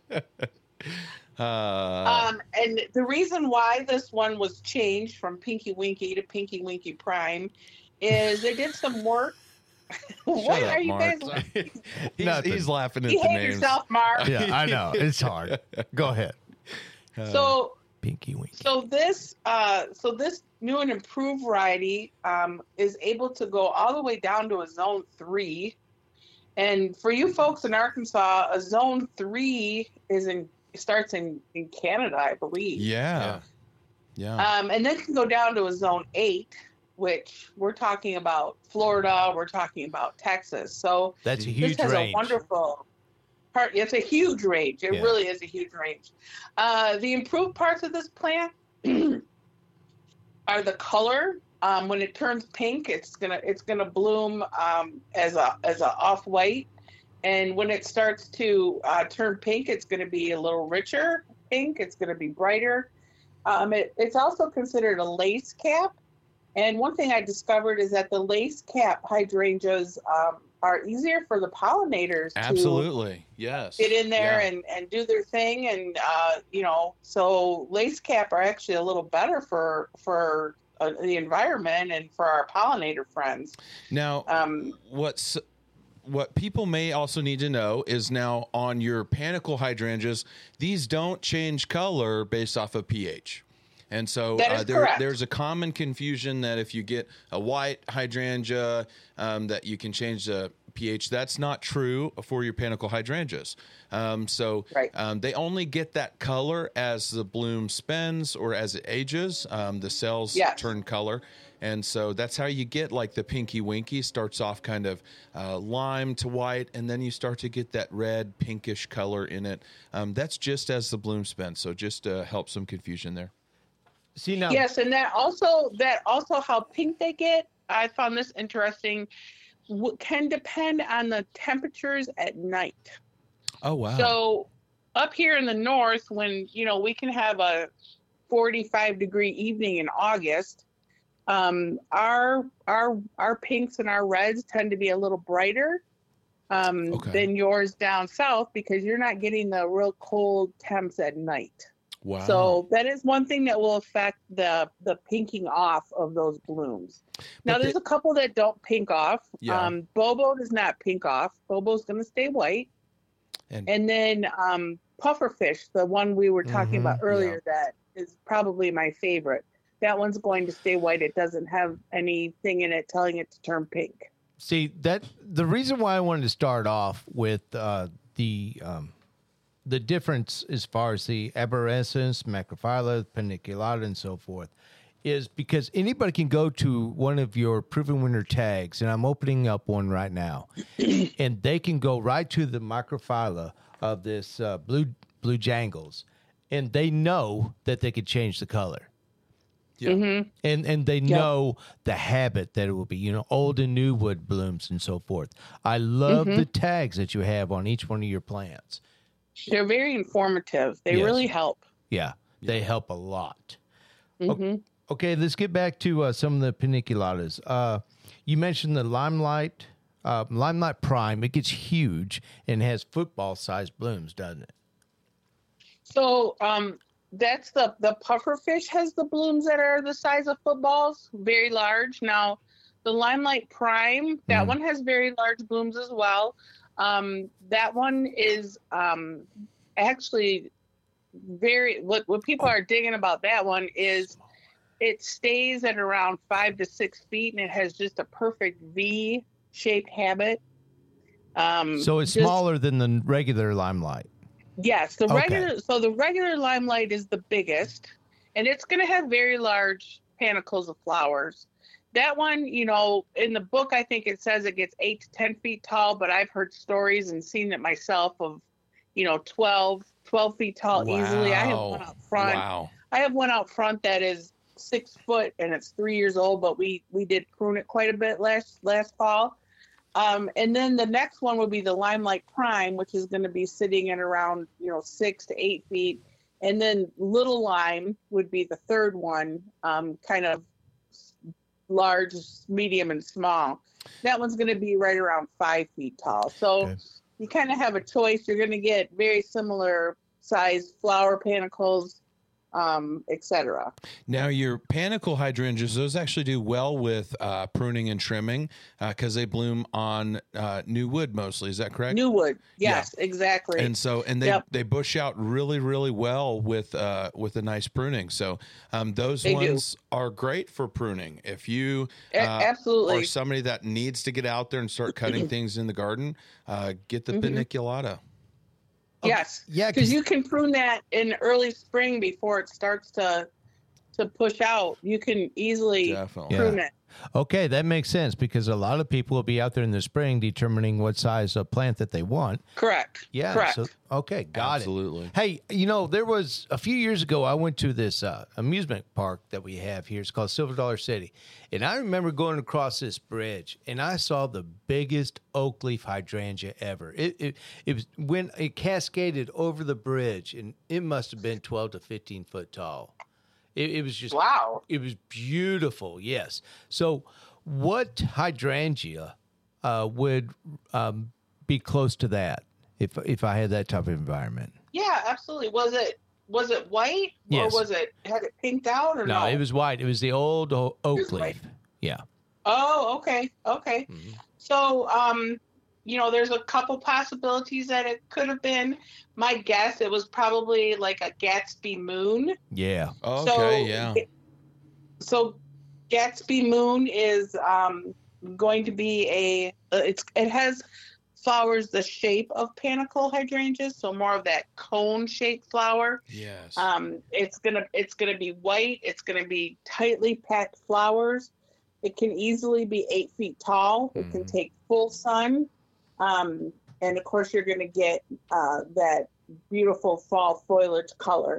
And the reason why this one was changed from Pinky Winky to Pinky Winky Prime is they did some work. What Shut up, are you Mark. guys? Nothing. He's laughing at Behave the names. yourself, Mark. Yeah, I know. It's hard. Go ahead. So Pinky Winky. So this new and improved variety is able to go all the way down to a zone 3. And for you folks in Arkansas, a zone 3 starts in Canada, I believe. Yeah. And then can go down to a zone 8. which we're talking about Florida, we're talking about Texas. So That's a huge this has range. a wonderful part. It's a huge range. It Yeah. really is a huge range. The improved parts of this plant are the color. When it turns pink, it's gonna bloom as a off white, and when it starts to turn pink, it's gonna be a little richer pink. It's gonna be brighter. It's also considered a lace cap, and one thing I discovered is that the lace cap hydrangeas are easier for the pollinators Absolutely. Yes. to get in there Yeah. and do their thing, and so lace cap are actually a little better for the environment and for our pollinator friends. Now, what people may also need to know is now on your panicle hydrangeas, these don't change color based off of pH. And so That is correct. there's a common confusion that if you get a white hydrangea, that you can change the pH. That's not true for your panicle hydrangeas. Right. They only get that color as the bloom spins or as it ages. The cells Yes. turn color. And so that's how you get like the Pinky Winky starts off kind of lime to white, and then you start to get that red pinkish color in it. That's just as the bloom spins. So just to help some confusion there. See now, Yes, and that also how pink they get. I found this interesting. Can depend on the temperatures at night. Oh, wow. So up here in the north, when we can have a 45-degree evening in August, our pinks and our reds tend to be a little brighter than yours down south, because you're not getting the real cold temps at night. Wow. So that is one thing that will affect the pinking off of those blooms. Now, there's a couple that don't pink off. Yeah. Bobo does not pink off. Bobo's going to stay white. And then pufferfish, the one we were talking about earlier, that is probably my favorite. That one's going to stay white. It doesn't have anything in it telling it to turn pink. see that the reason why I wanted to start off with the difference as far as the arborescens, macrophylla, paniculata, and so forth, is because anybody can go to one of your proven winner tags, and I'm opening up one right now, and they can go right to the macrophylla of this blue jangles, and they know that they could change the color. Yeah. Mm-hmm. And they know the habit that it will be, old and new wood blooms and so forth. I love the tags that you have on each one of your plants. They're very informative. They Yes. really help. Yeah, they help a lot. Mm-hmm. Okay, let's get back to some of the paniculatas. You mentioned the Limelight Prime. It gets huge and has football-sized blooms, doesn't it? So that's the pufferfish has the blooms that are the size of footballs, very large. Now, the Limelight Prime, that one has very large blooms as well. That one is actually what people are digging about that one is it stays at around 5 to 6 feet, and it has just a perfect V-shaped habit. So it's smaller than the regular Limelight. Yes, the Okay. regular Limelight is the biggest, and it's going to have very large panicles of flowers. That one, in the book, I think it says it gets 8 to 10 feet tall, but I've heard stories and seen it myself of, 12 feet tall easily. I have one out front. Wow. I have one out front that is 6 foot and it's 3 years old, but we did prune it quite a bit last fall. And then the next one would be the Limelight Prime, which is going to be sitting at around 6 to 8 feet, and then Little Lime would be the third one, kind of large, medium, and small. That one's going to be right around 5 feet tall. So you kind of have a choice. You're going to get very similar sized flower panicles, etc. Now, your panicle hydrangeas, those actually do well with pruning and trimming because they bloom on new wood mostly. Is that correct? New wood, yes, exactly. And so, they bush out really, really well with a nice pruning. So those ones are great for pruning. If you absolutely are somebody that needs to get out there and start cutting things in the garden, get the paniculata. Yes. Yeah, because you can prune that in early spring before it starts to push out. You can easily prune it. Okay, that makes sense because a lot of people will be out there in the spring determining what size of plant that they want. Correct. Yeah. Correct. So, okay, got Absolutely. it. Hey, there was a few years ago, I went to this amusement park that we have here. It's called Silver Dollar City. And I remember going across this bridge and I saw the biggest oak leaf hydrangea ever. It was when it cascaded over the bridge, and it must have been 12 to 15 foot tall. It was just Wow. It was beautiful. Yes. So, what hydrangea would be close to that if I had that type of environment? Yeah, absolutely. Was it white Yes. or had it pinked out or no? No, it was white. It was the old oak was leaf. white. Yeah. Oh, okay. Okay. Mm-hmm. So, there's a couple possibilities that it could have been. My guess, it was probably like a Gatsby moon. Yeah. Okay, yeah. So Gatsby moon is going to be it has flowers the shape of panicle hydrangeas, so more of that cone shaped flower. Yes. It's gonna be white. It's gonna be tightly packed flowers. It can easily be 8 feet tall. It can take full sun. And of course, you're going to get that beautiful fall foliage color.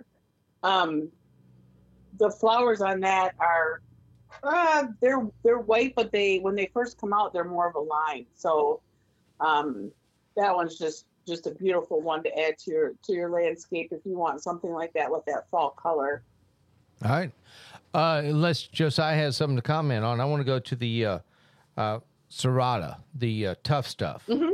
The flowers on that are they're white, but when they first come out, they're more of a line. So that one's just a beautiful one to add to your landscape if you want something like that with that fall color. All right. Unless Josiah has something to comment on, I want to go to the Serrata, the tough stuff. Mm-hmm.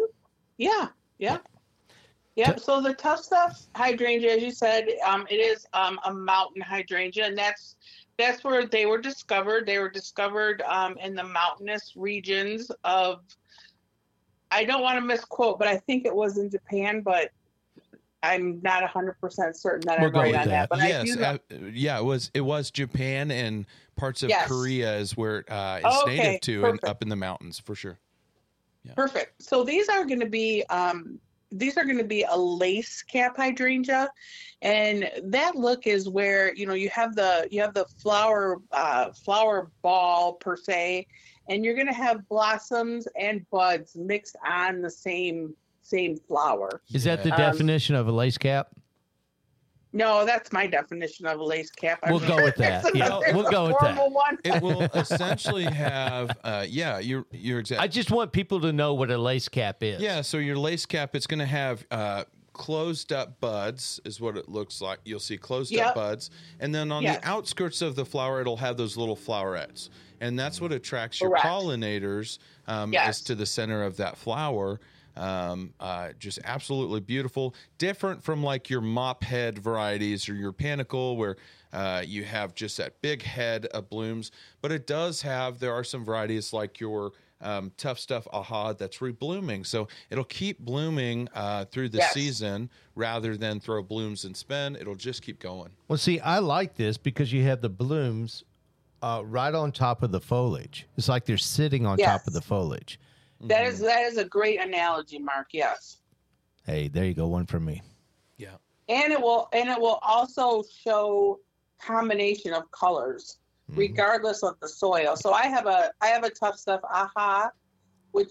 Yeah. So the tough stuff hydrangea, as you said, it is a mountain hydrangea, and that's where they were discovered. They were discovered in the mountainous regions of. I don't want to misquote, but I think it was in Japan, but I'm not 100% certain that I'm right on that. But yes, I do know. it was Japan and parts of Korea is where it's native to, and up in the mountains for sure. Yeah. Perfect. So these are going to be a lace cap hydrangea, and that look is where you have the flower ball per se, and you're going to have blossoms and buds mixed on the same flower. Is that the definition of a lace cap? No, that's my definition of a lace cap. We'll go with that. Yeah, we'll go with that. One. It will essentially have, you're exactly. I just want people to know what a lace cap is. Yeah, so your lace cap, it's going to have closed up buds, is what it looks like. You'll see closed up buds, and then on the outskirts of the flower, it'll have those little flowerets, and that's what attracts your pollinators. Is to the center of that flower. Just absolutely beautiful, different from like your mop head varieties or your panicle where you have just that big head of blooms, but there are some varieties like your tough stuff aha that's reblooming, so it'll keep blooming through the season rather than throw blooms and spin. It'll just keep going. Well, see, I like this because you have the blooms right on top of the foliage. It's like they're sitting on top of the foliage. That is a great analogy, Mark. Yes. Hey, there you go, one for me. Yeah. And it will also show combination of colors, regardless of the soil. So I have a tough stuff aha, which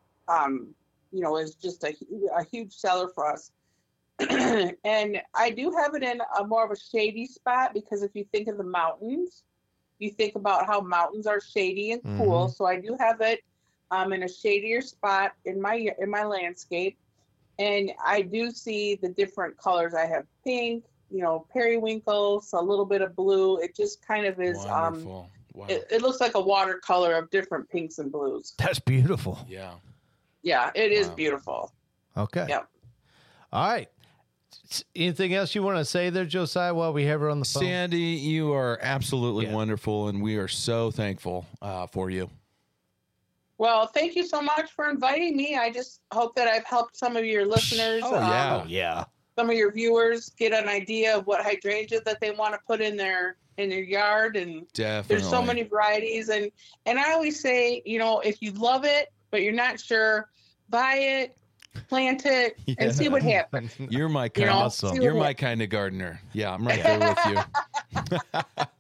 is just a huge seller for us. And I do have it in a more of a shady spot because if you think of the mountains, you think about how mountains are shady and cool. So I do have it in a shadier spot in my landscape, and I do see the different colors. I have pink, periwinkles, a little bit of blue. It just kind of is. Wonderful. Wow. It looks like a watercolor of different pinks and blues. That's beautiful. Yeah. Yeah, it is beautiful. Okay. Yep. All right. Anything else you want to say there, Josiah, while we have her on the phone? Sandy, you are absolutely wonderful, and we are so thankful for you. Well, thank you so much for inviting me. I just hope that I've helped some of your listeners, some of your viewers get an idea of what hydrangea that they want to put in their yard. And definitely, there's so many varieties. And I always say, if you love it, but you're not sure, buy it, plant it, and see what happens. You're my kind. You're my kind of gardener. Yeah, I'm right there with you.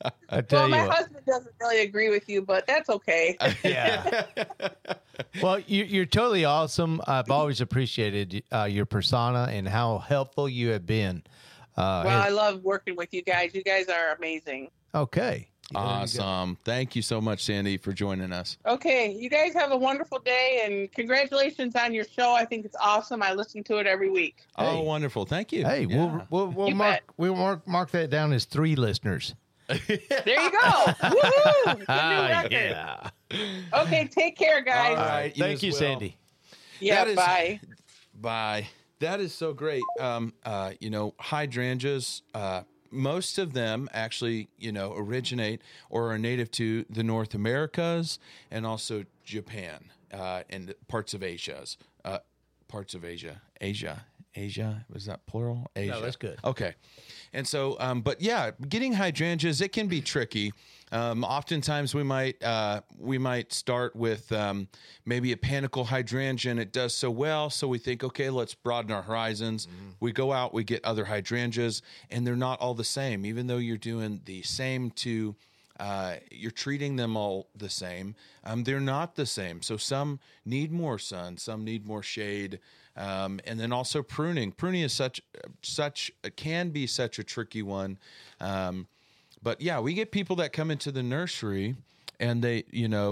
I tell Well, you my what. husband doesn't really agree with you, but that's okay. Yeah. Well, you're totally awesome. I've always appreciated your persona and how helpful you have been. Well, I love working with you guys. You guys are amazing. Okay. There you go. Awesome. Thank you so much, Sandy, for joining us. Okay, you guys have a wonderful day, and congratulations on your show. I think it's awesome. I listen to it every week. Oh, Hey. wonderful. Thank you. Hey, Yeah. we'll You mark bet. mark that down as 3 listeners. There you go. Woohoo! Good new record. Yeah. Okay, take care, guys. All right. You Thank as you, well. Sandy. Yeah, That is- bye. Bye. That is so great. Hydrangeas, most of them actually, originate or are native to the North Americas and also Japan and parts of Asia. Asia, was that plural? Asia. No, that's good. Okay. And so, but yeah, getting hydrangeas, it can be tricky. Oftentimes we might start with maybe a panicle hydrangea, and it does so well. So we think, okay, let's broaden our horizons. We go out, we get other hydrangeas, and they're not all the same. Even though you're doing the same you're treating them all the same. They're not the same. So some need more sun, some need more shade. And then also pruning. Pruning is can be such a tricky one. But yeah, we get people that come into the nursery and they,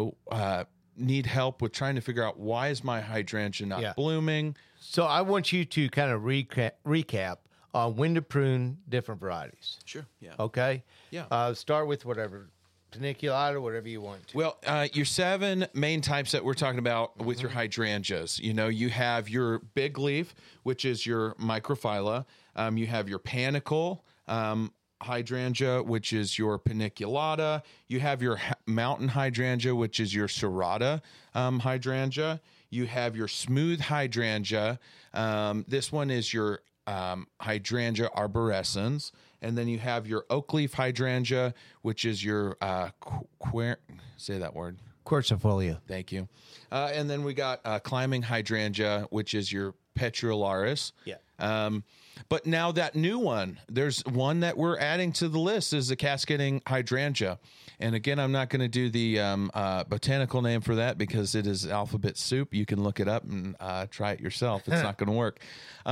need help with trying to figure out, why is my hydrangea not blooming? So I want you to kind of recap on when to prune different varieties. Sure. Yeah. Okay? Yeah. Start with whatever, paniculata, whatever you want to. Well, your 7 main types that we're talking about with your hydrangeas, you have your big leaf, which is your microphylla. You have your panicle hydrangea, which is your paniculata. You have your mountain hydrangea, which is your serrata hydrangea. You have your smooth hydrangea. This one is your hydrangea arborescens. And then you have your oak leaf hydrangea, which is your say that word. Quercifolia. Thank you. And then we got climbing hydrangea, which is your petrolaris. Yeah. But now that new one, there's one that we're adding to the list is the cascading hydrangea. And again, I'm not going to do the botanical name for that because it is alphabet soup. You can look it up and try it yourself. It's not going to work.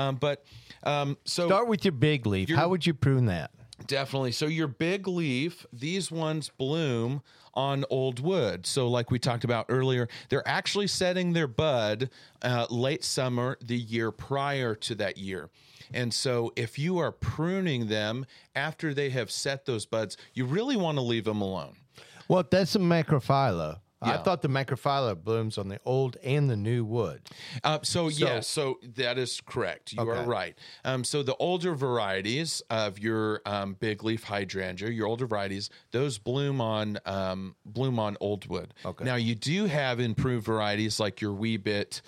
So Start with your big leaf. How would you prune that? definitely. So your big leaf, these ones bloom on old wood. So like we talked about earlier, they're actually setting their bud late summer the year prior to that year. And so if you are pruning them after they have set those buds, you really want to leave them alone. Well, that's a macrophylla. I Yeah. thought the macrophylla blooms on the old and the new wood. So that is correct. You are Okay. right. So the older varieties of your big leaf hydrangea, your older varieties, those bloom on old wood. Okay. Now you do have improved varieties like your wee bit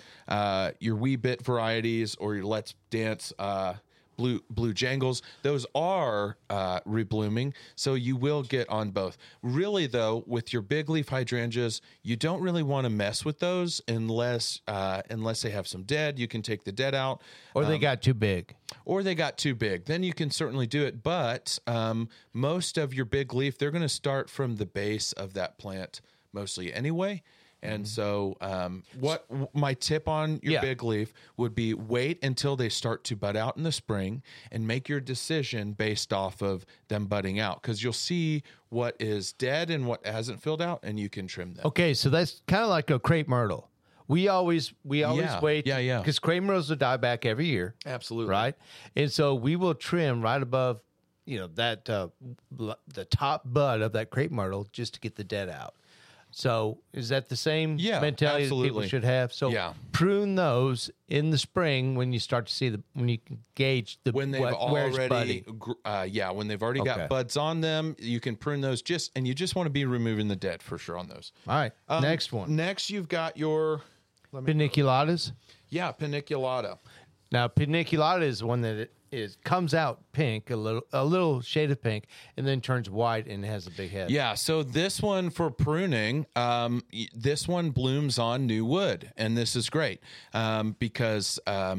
varieties or your Let's Dance blue jangles. Those are reblooming, so you will get on both. Really, though, with your big leaf hydrangeas, you don't really want to mess with those unless they have some dead. You can take the dead out, Or they got too big. or they got too big. Then you can certainly do it. But most of your big leaf, they're going to start from the base of that plant mostly anyway. And so what my tip on your big leaf would be wait until they start to bud out in the spring and make your decision based off of them budding out, because you'll see what is dead and what hasn't filled out, and you can trim them. Okay, so that's kind of like a crepe myrtle. We always wait. Yeah. Because crepe myrtles will die back every year. Absolutely. Right? And so we will trim right above, that the top bud of that crepe myrtle just to get the dead out. So is that the same mentality that people absolutely. should have? So prune those in the spring when you start to see when you can gauge When they've where's already, budding. when they've already got buds on them, you can prune those and you just want to be removing the dead for sure on those. All right, next one. Next, you've got your Paniculatas. paniculata. Now, paniculata is one that comes out pink, a little shade of pink, and then turns white and has a big head. Yeah, so this one for pruning, this one blooms on new wood, and this is great because.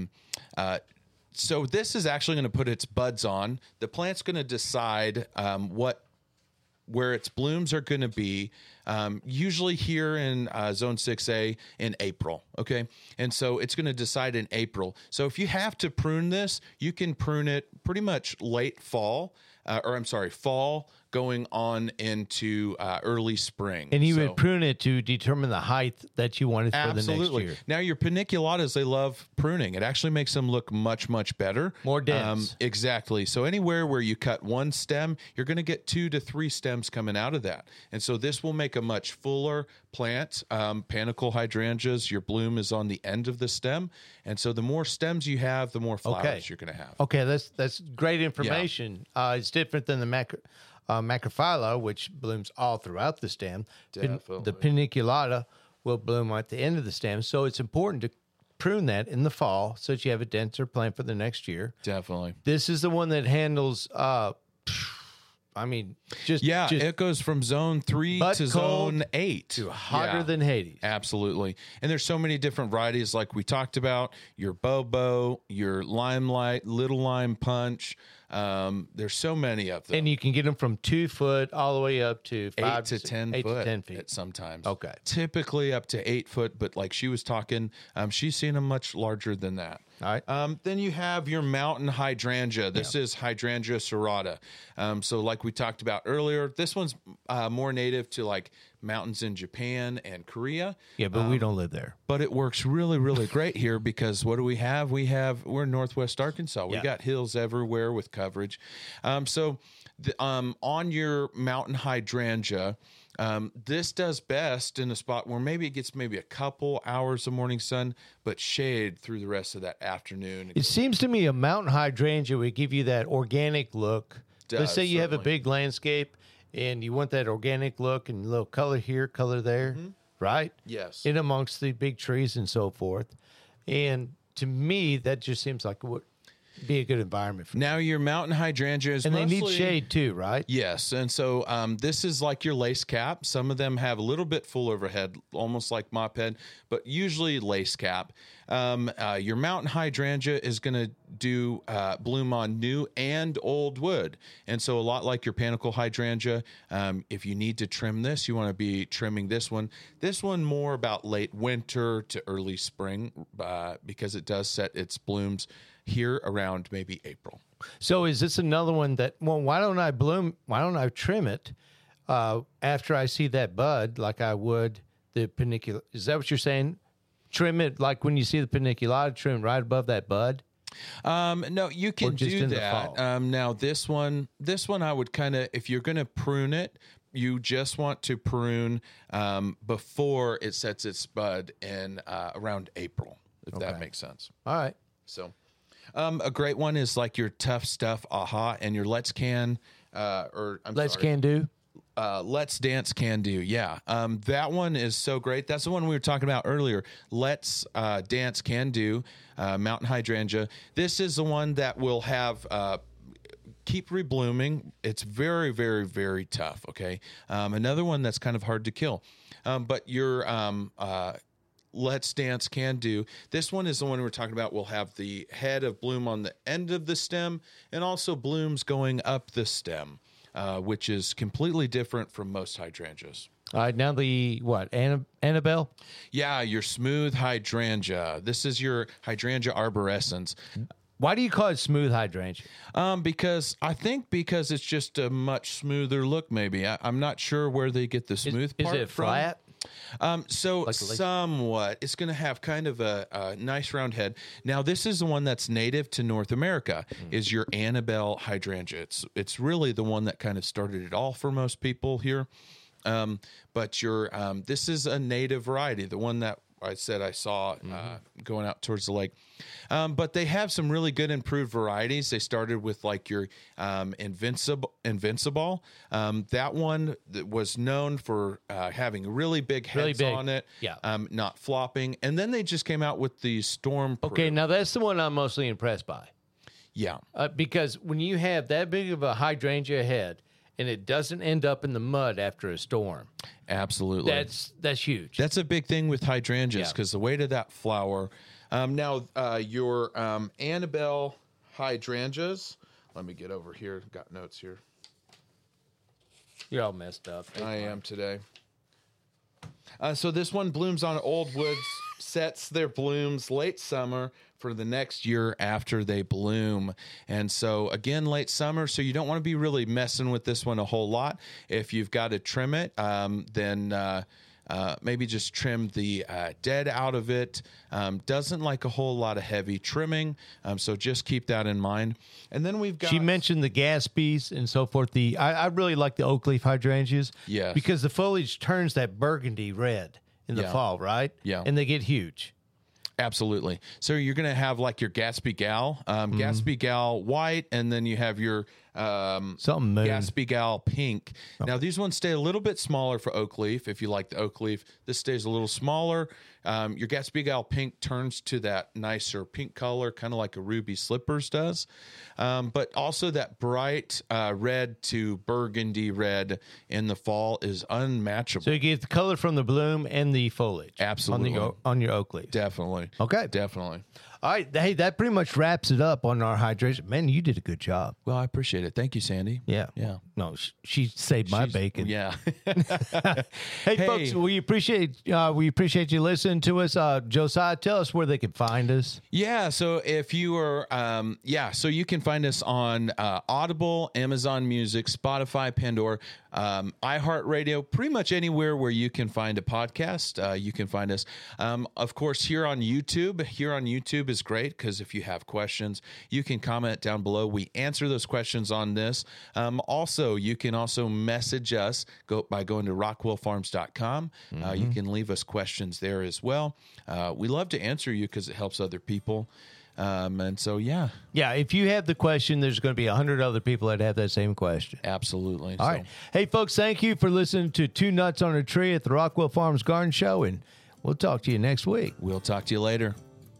So this is actually going to put its buds on. The plant's going to decide where its blooms are going to be usually here in Zone 6A in April. Okay. And so it's going to decide in April. So if you have to prune this, you can prune it pretty much late fall. Fall going on into early spring. And you would prune it to determine the height that you wanted for the next year. Now, your paniculatas, they love pruning. It actually makes them look much, much better. More dense. Exactly. So anywhere where you cut one stem, you're going to get 2 to 3 stems coming out of that. And so this will make a much fuller plant. Panicle hydrangeas, your bloom is on the end of the stem. And so the more stems you have, the more flowers you're going to have. Okay, that's great information. Yeah. It's different than the macrophylla, which blooms all throughout the stem. Definitely. The paniculata will bloom at the end of the stem. So it's important to prune that in the fall so that you have a denser plant for the next year. Definitely. This is the one that handles, it goes from zone 3 to zone 8. To hotter than Hades. Absolutely. And there's so many different varieties like we talked about, your Bobo, your Limelight, Little Lime Punch. There's so many of them. And you can get them from 2 foot all the way up to 8 to 10 feet at sometimes. Okay. Typically up to 8 foot, but like she was talking, she's seen them much larger than that. All right. Then you have your mountain hydrangea. This is Hydrangea serrata. So like we talked about earlier, this one's more native to like mountains in Japan and Korea. Yeah, but we don't live there. But it works really, really great here because what do we have? We're in Northwest Arkansas. We got hills everywhere with coverage. On your mountain hydrangea, this does best in a spot where maybe it gets maybe a couple hours of morning sun, but shade through the rest of that afternoon. It seems to me a mountain hydrangea would give you that organic look. Let's say you have a big landscape and you want that organic look and a little color here, color there, right? Yes. In amongst the big trees and so forth. And to me, that just seems like it would be a good environment for now your mountain hydrangea is and mostly, they need shade too, right? Yes. And so this is like your lace cap. Some of them have a little bit full overhead, almost like mop head, but usually lace cap. Your mountain hydrangea is going to do bloom on new and old wood. And so a lot like your panicle hydrangea, if you need to trim this, you want to be trimming this one. This one more about late winter to early spring because it does set its blooms here around maybe April. So is this another one that, well, why don't I trim it after I see that bud like I would the panicula? Is that what you're saying? Trim it like when you see the paniculata, trim right above that bud? No, you can do that. Now this one I would kind of, if you're going to prune it, you just want to prune before it sets its bud in around April, if that makes sense. All right. So a great one is like your Tough Stuff Aha and your Let's Can Let's Dance Can Do. Yeah. That one is so great. That's the one we were talking about earlier. Let's Dance Can Do, Mountain Hydrangea. This is the one that will have keep reblooming. It's very, very, very tough. Okay. Another one that's kind of hard to kill. But your Let's Dance Can Do. This one is the one we're talking about. We'll have the head of bloom on the end of the stem and also blooms going up the stem, which is completely different from most hydrangeas. All right, now Annabelle? Yeah, your smooth hydrangea. This is your hydrangea arborescens. Why do you call it smooth hydrangea? Because it's just a much smoother look. Maybe I'm not sure where they get the smooth part Is it from. flat? Somewhat. It's going to have kind of a nice round head. Now, this is the one that's native to North America. Is your Annabelle hydrangea. It's really the one that kind of started it all for most people here. But this is a native variety, the one that I said I saw going out towards the lake. But they have some really good improved varieties. They started with like your Invincible. That one that was known for having really big heads on it, not flopping. And then they just came out with the Storm. Okay, now that's the one I'm mostly impressed by. Yeah. Because when you have that big of a hydrangea head, and it doesn't end up in the mud after a storm. Absolutely. That's huge. That's a big thing with hydrangeas because the weight of that flower. Now, your Annabelle hydrangeas. Let me get over here. Got notes here. You're all messed up. I am today. So this one blooms on old woods, sets their blooms late summer for the next year after they bloom. And so again, late summer, so you don't want to be really messing with this one a whole lot. If you've got to trim it, then maybe just trim the dead out of it. Doesn't like a whole lot of heavy trimming, so just keep that in mind. And then we've got... She mentioned the Gatsby's and so forth. I really like the oak leaf hydrangeas. Yes. Because the foliage turns that burgundy red in the fall, right? Yeah. And they get huge. Absolutely. So you're going to have like your Gatsby Gal, Gatsby Gal white, and then you have your something moon. Gatsby Gal pink. Now these ones stay a little bit smaller for oak leaf. If you like the oak leaf, this stays a little smaller. Your Gatsby Gal pink turns to that nicer pink color, kind of like a Ruby Slippers does, but also that bright red to burgundy red in the fall is unmatchable. So you get the color from the bloom and the foliage. Absolutely. On your oak leaf. Definitely. Okay. Definitely. All right. Hey, that pretty much wraps it up on our hydration. Man, you did a good job. Well, I appreciate it. Thank you, Sandy. Yeah. Yeah. No, she saved my bacon. Yeah. Hey, folks, we appreciate you listening to us. Josiah, tell us where they can find us. Yeah. So if you are, so you can find us on Audible, Amazon Music, Spotify, Pandora, iHeartRadio, pretty much anywhere where you can find a podcast. You can find us. Of course, here on YouTube. Here on YouTube is great because if you have questions, you can comment down below. We answer those questions on this. Also, you can also message us by going to rockwellfarms.com. You can leave us questions there as well. We love to answer you because it helps other people. And so, yeah. Yeah, if you have the question, there's going to be 100 other people that have that same question. Absolutely. All right. Hey, folks, thank you for listening to Two Nuts on a Tree at the Rockwell Farms Garden Show, and we'll talk to you next week. We'll talk to you later.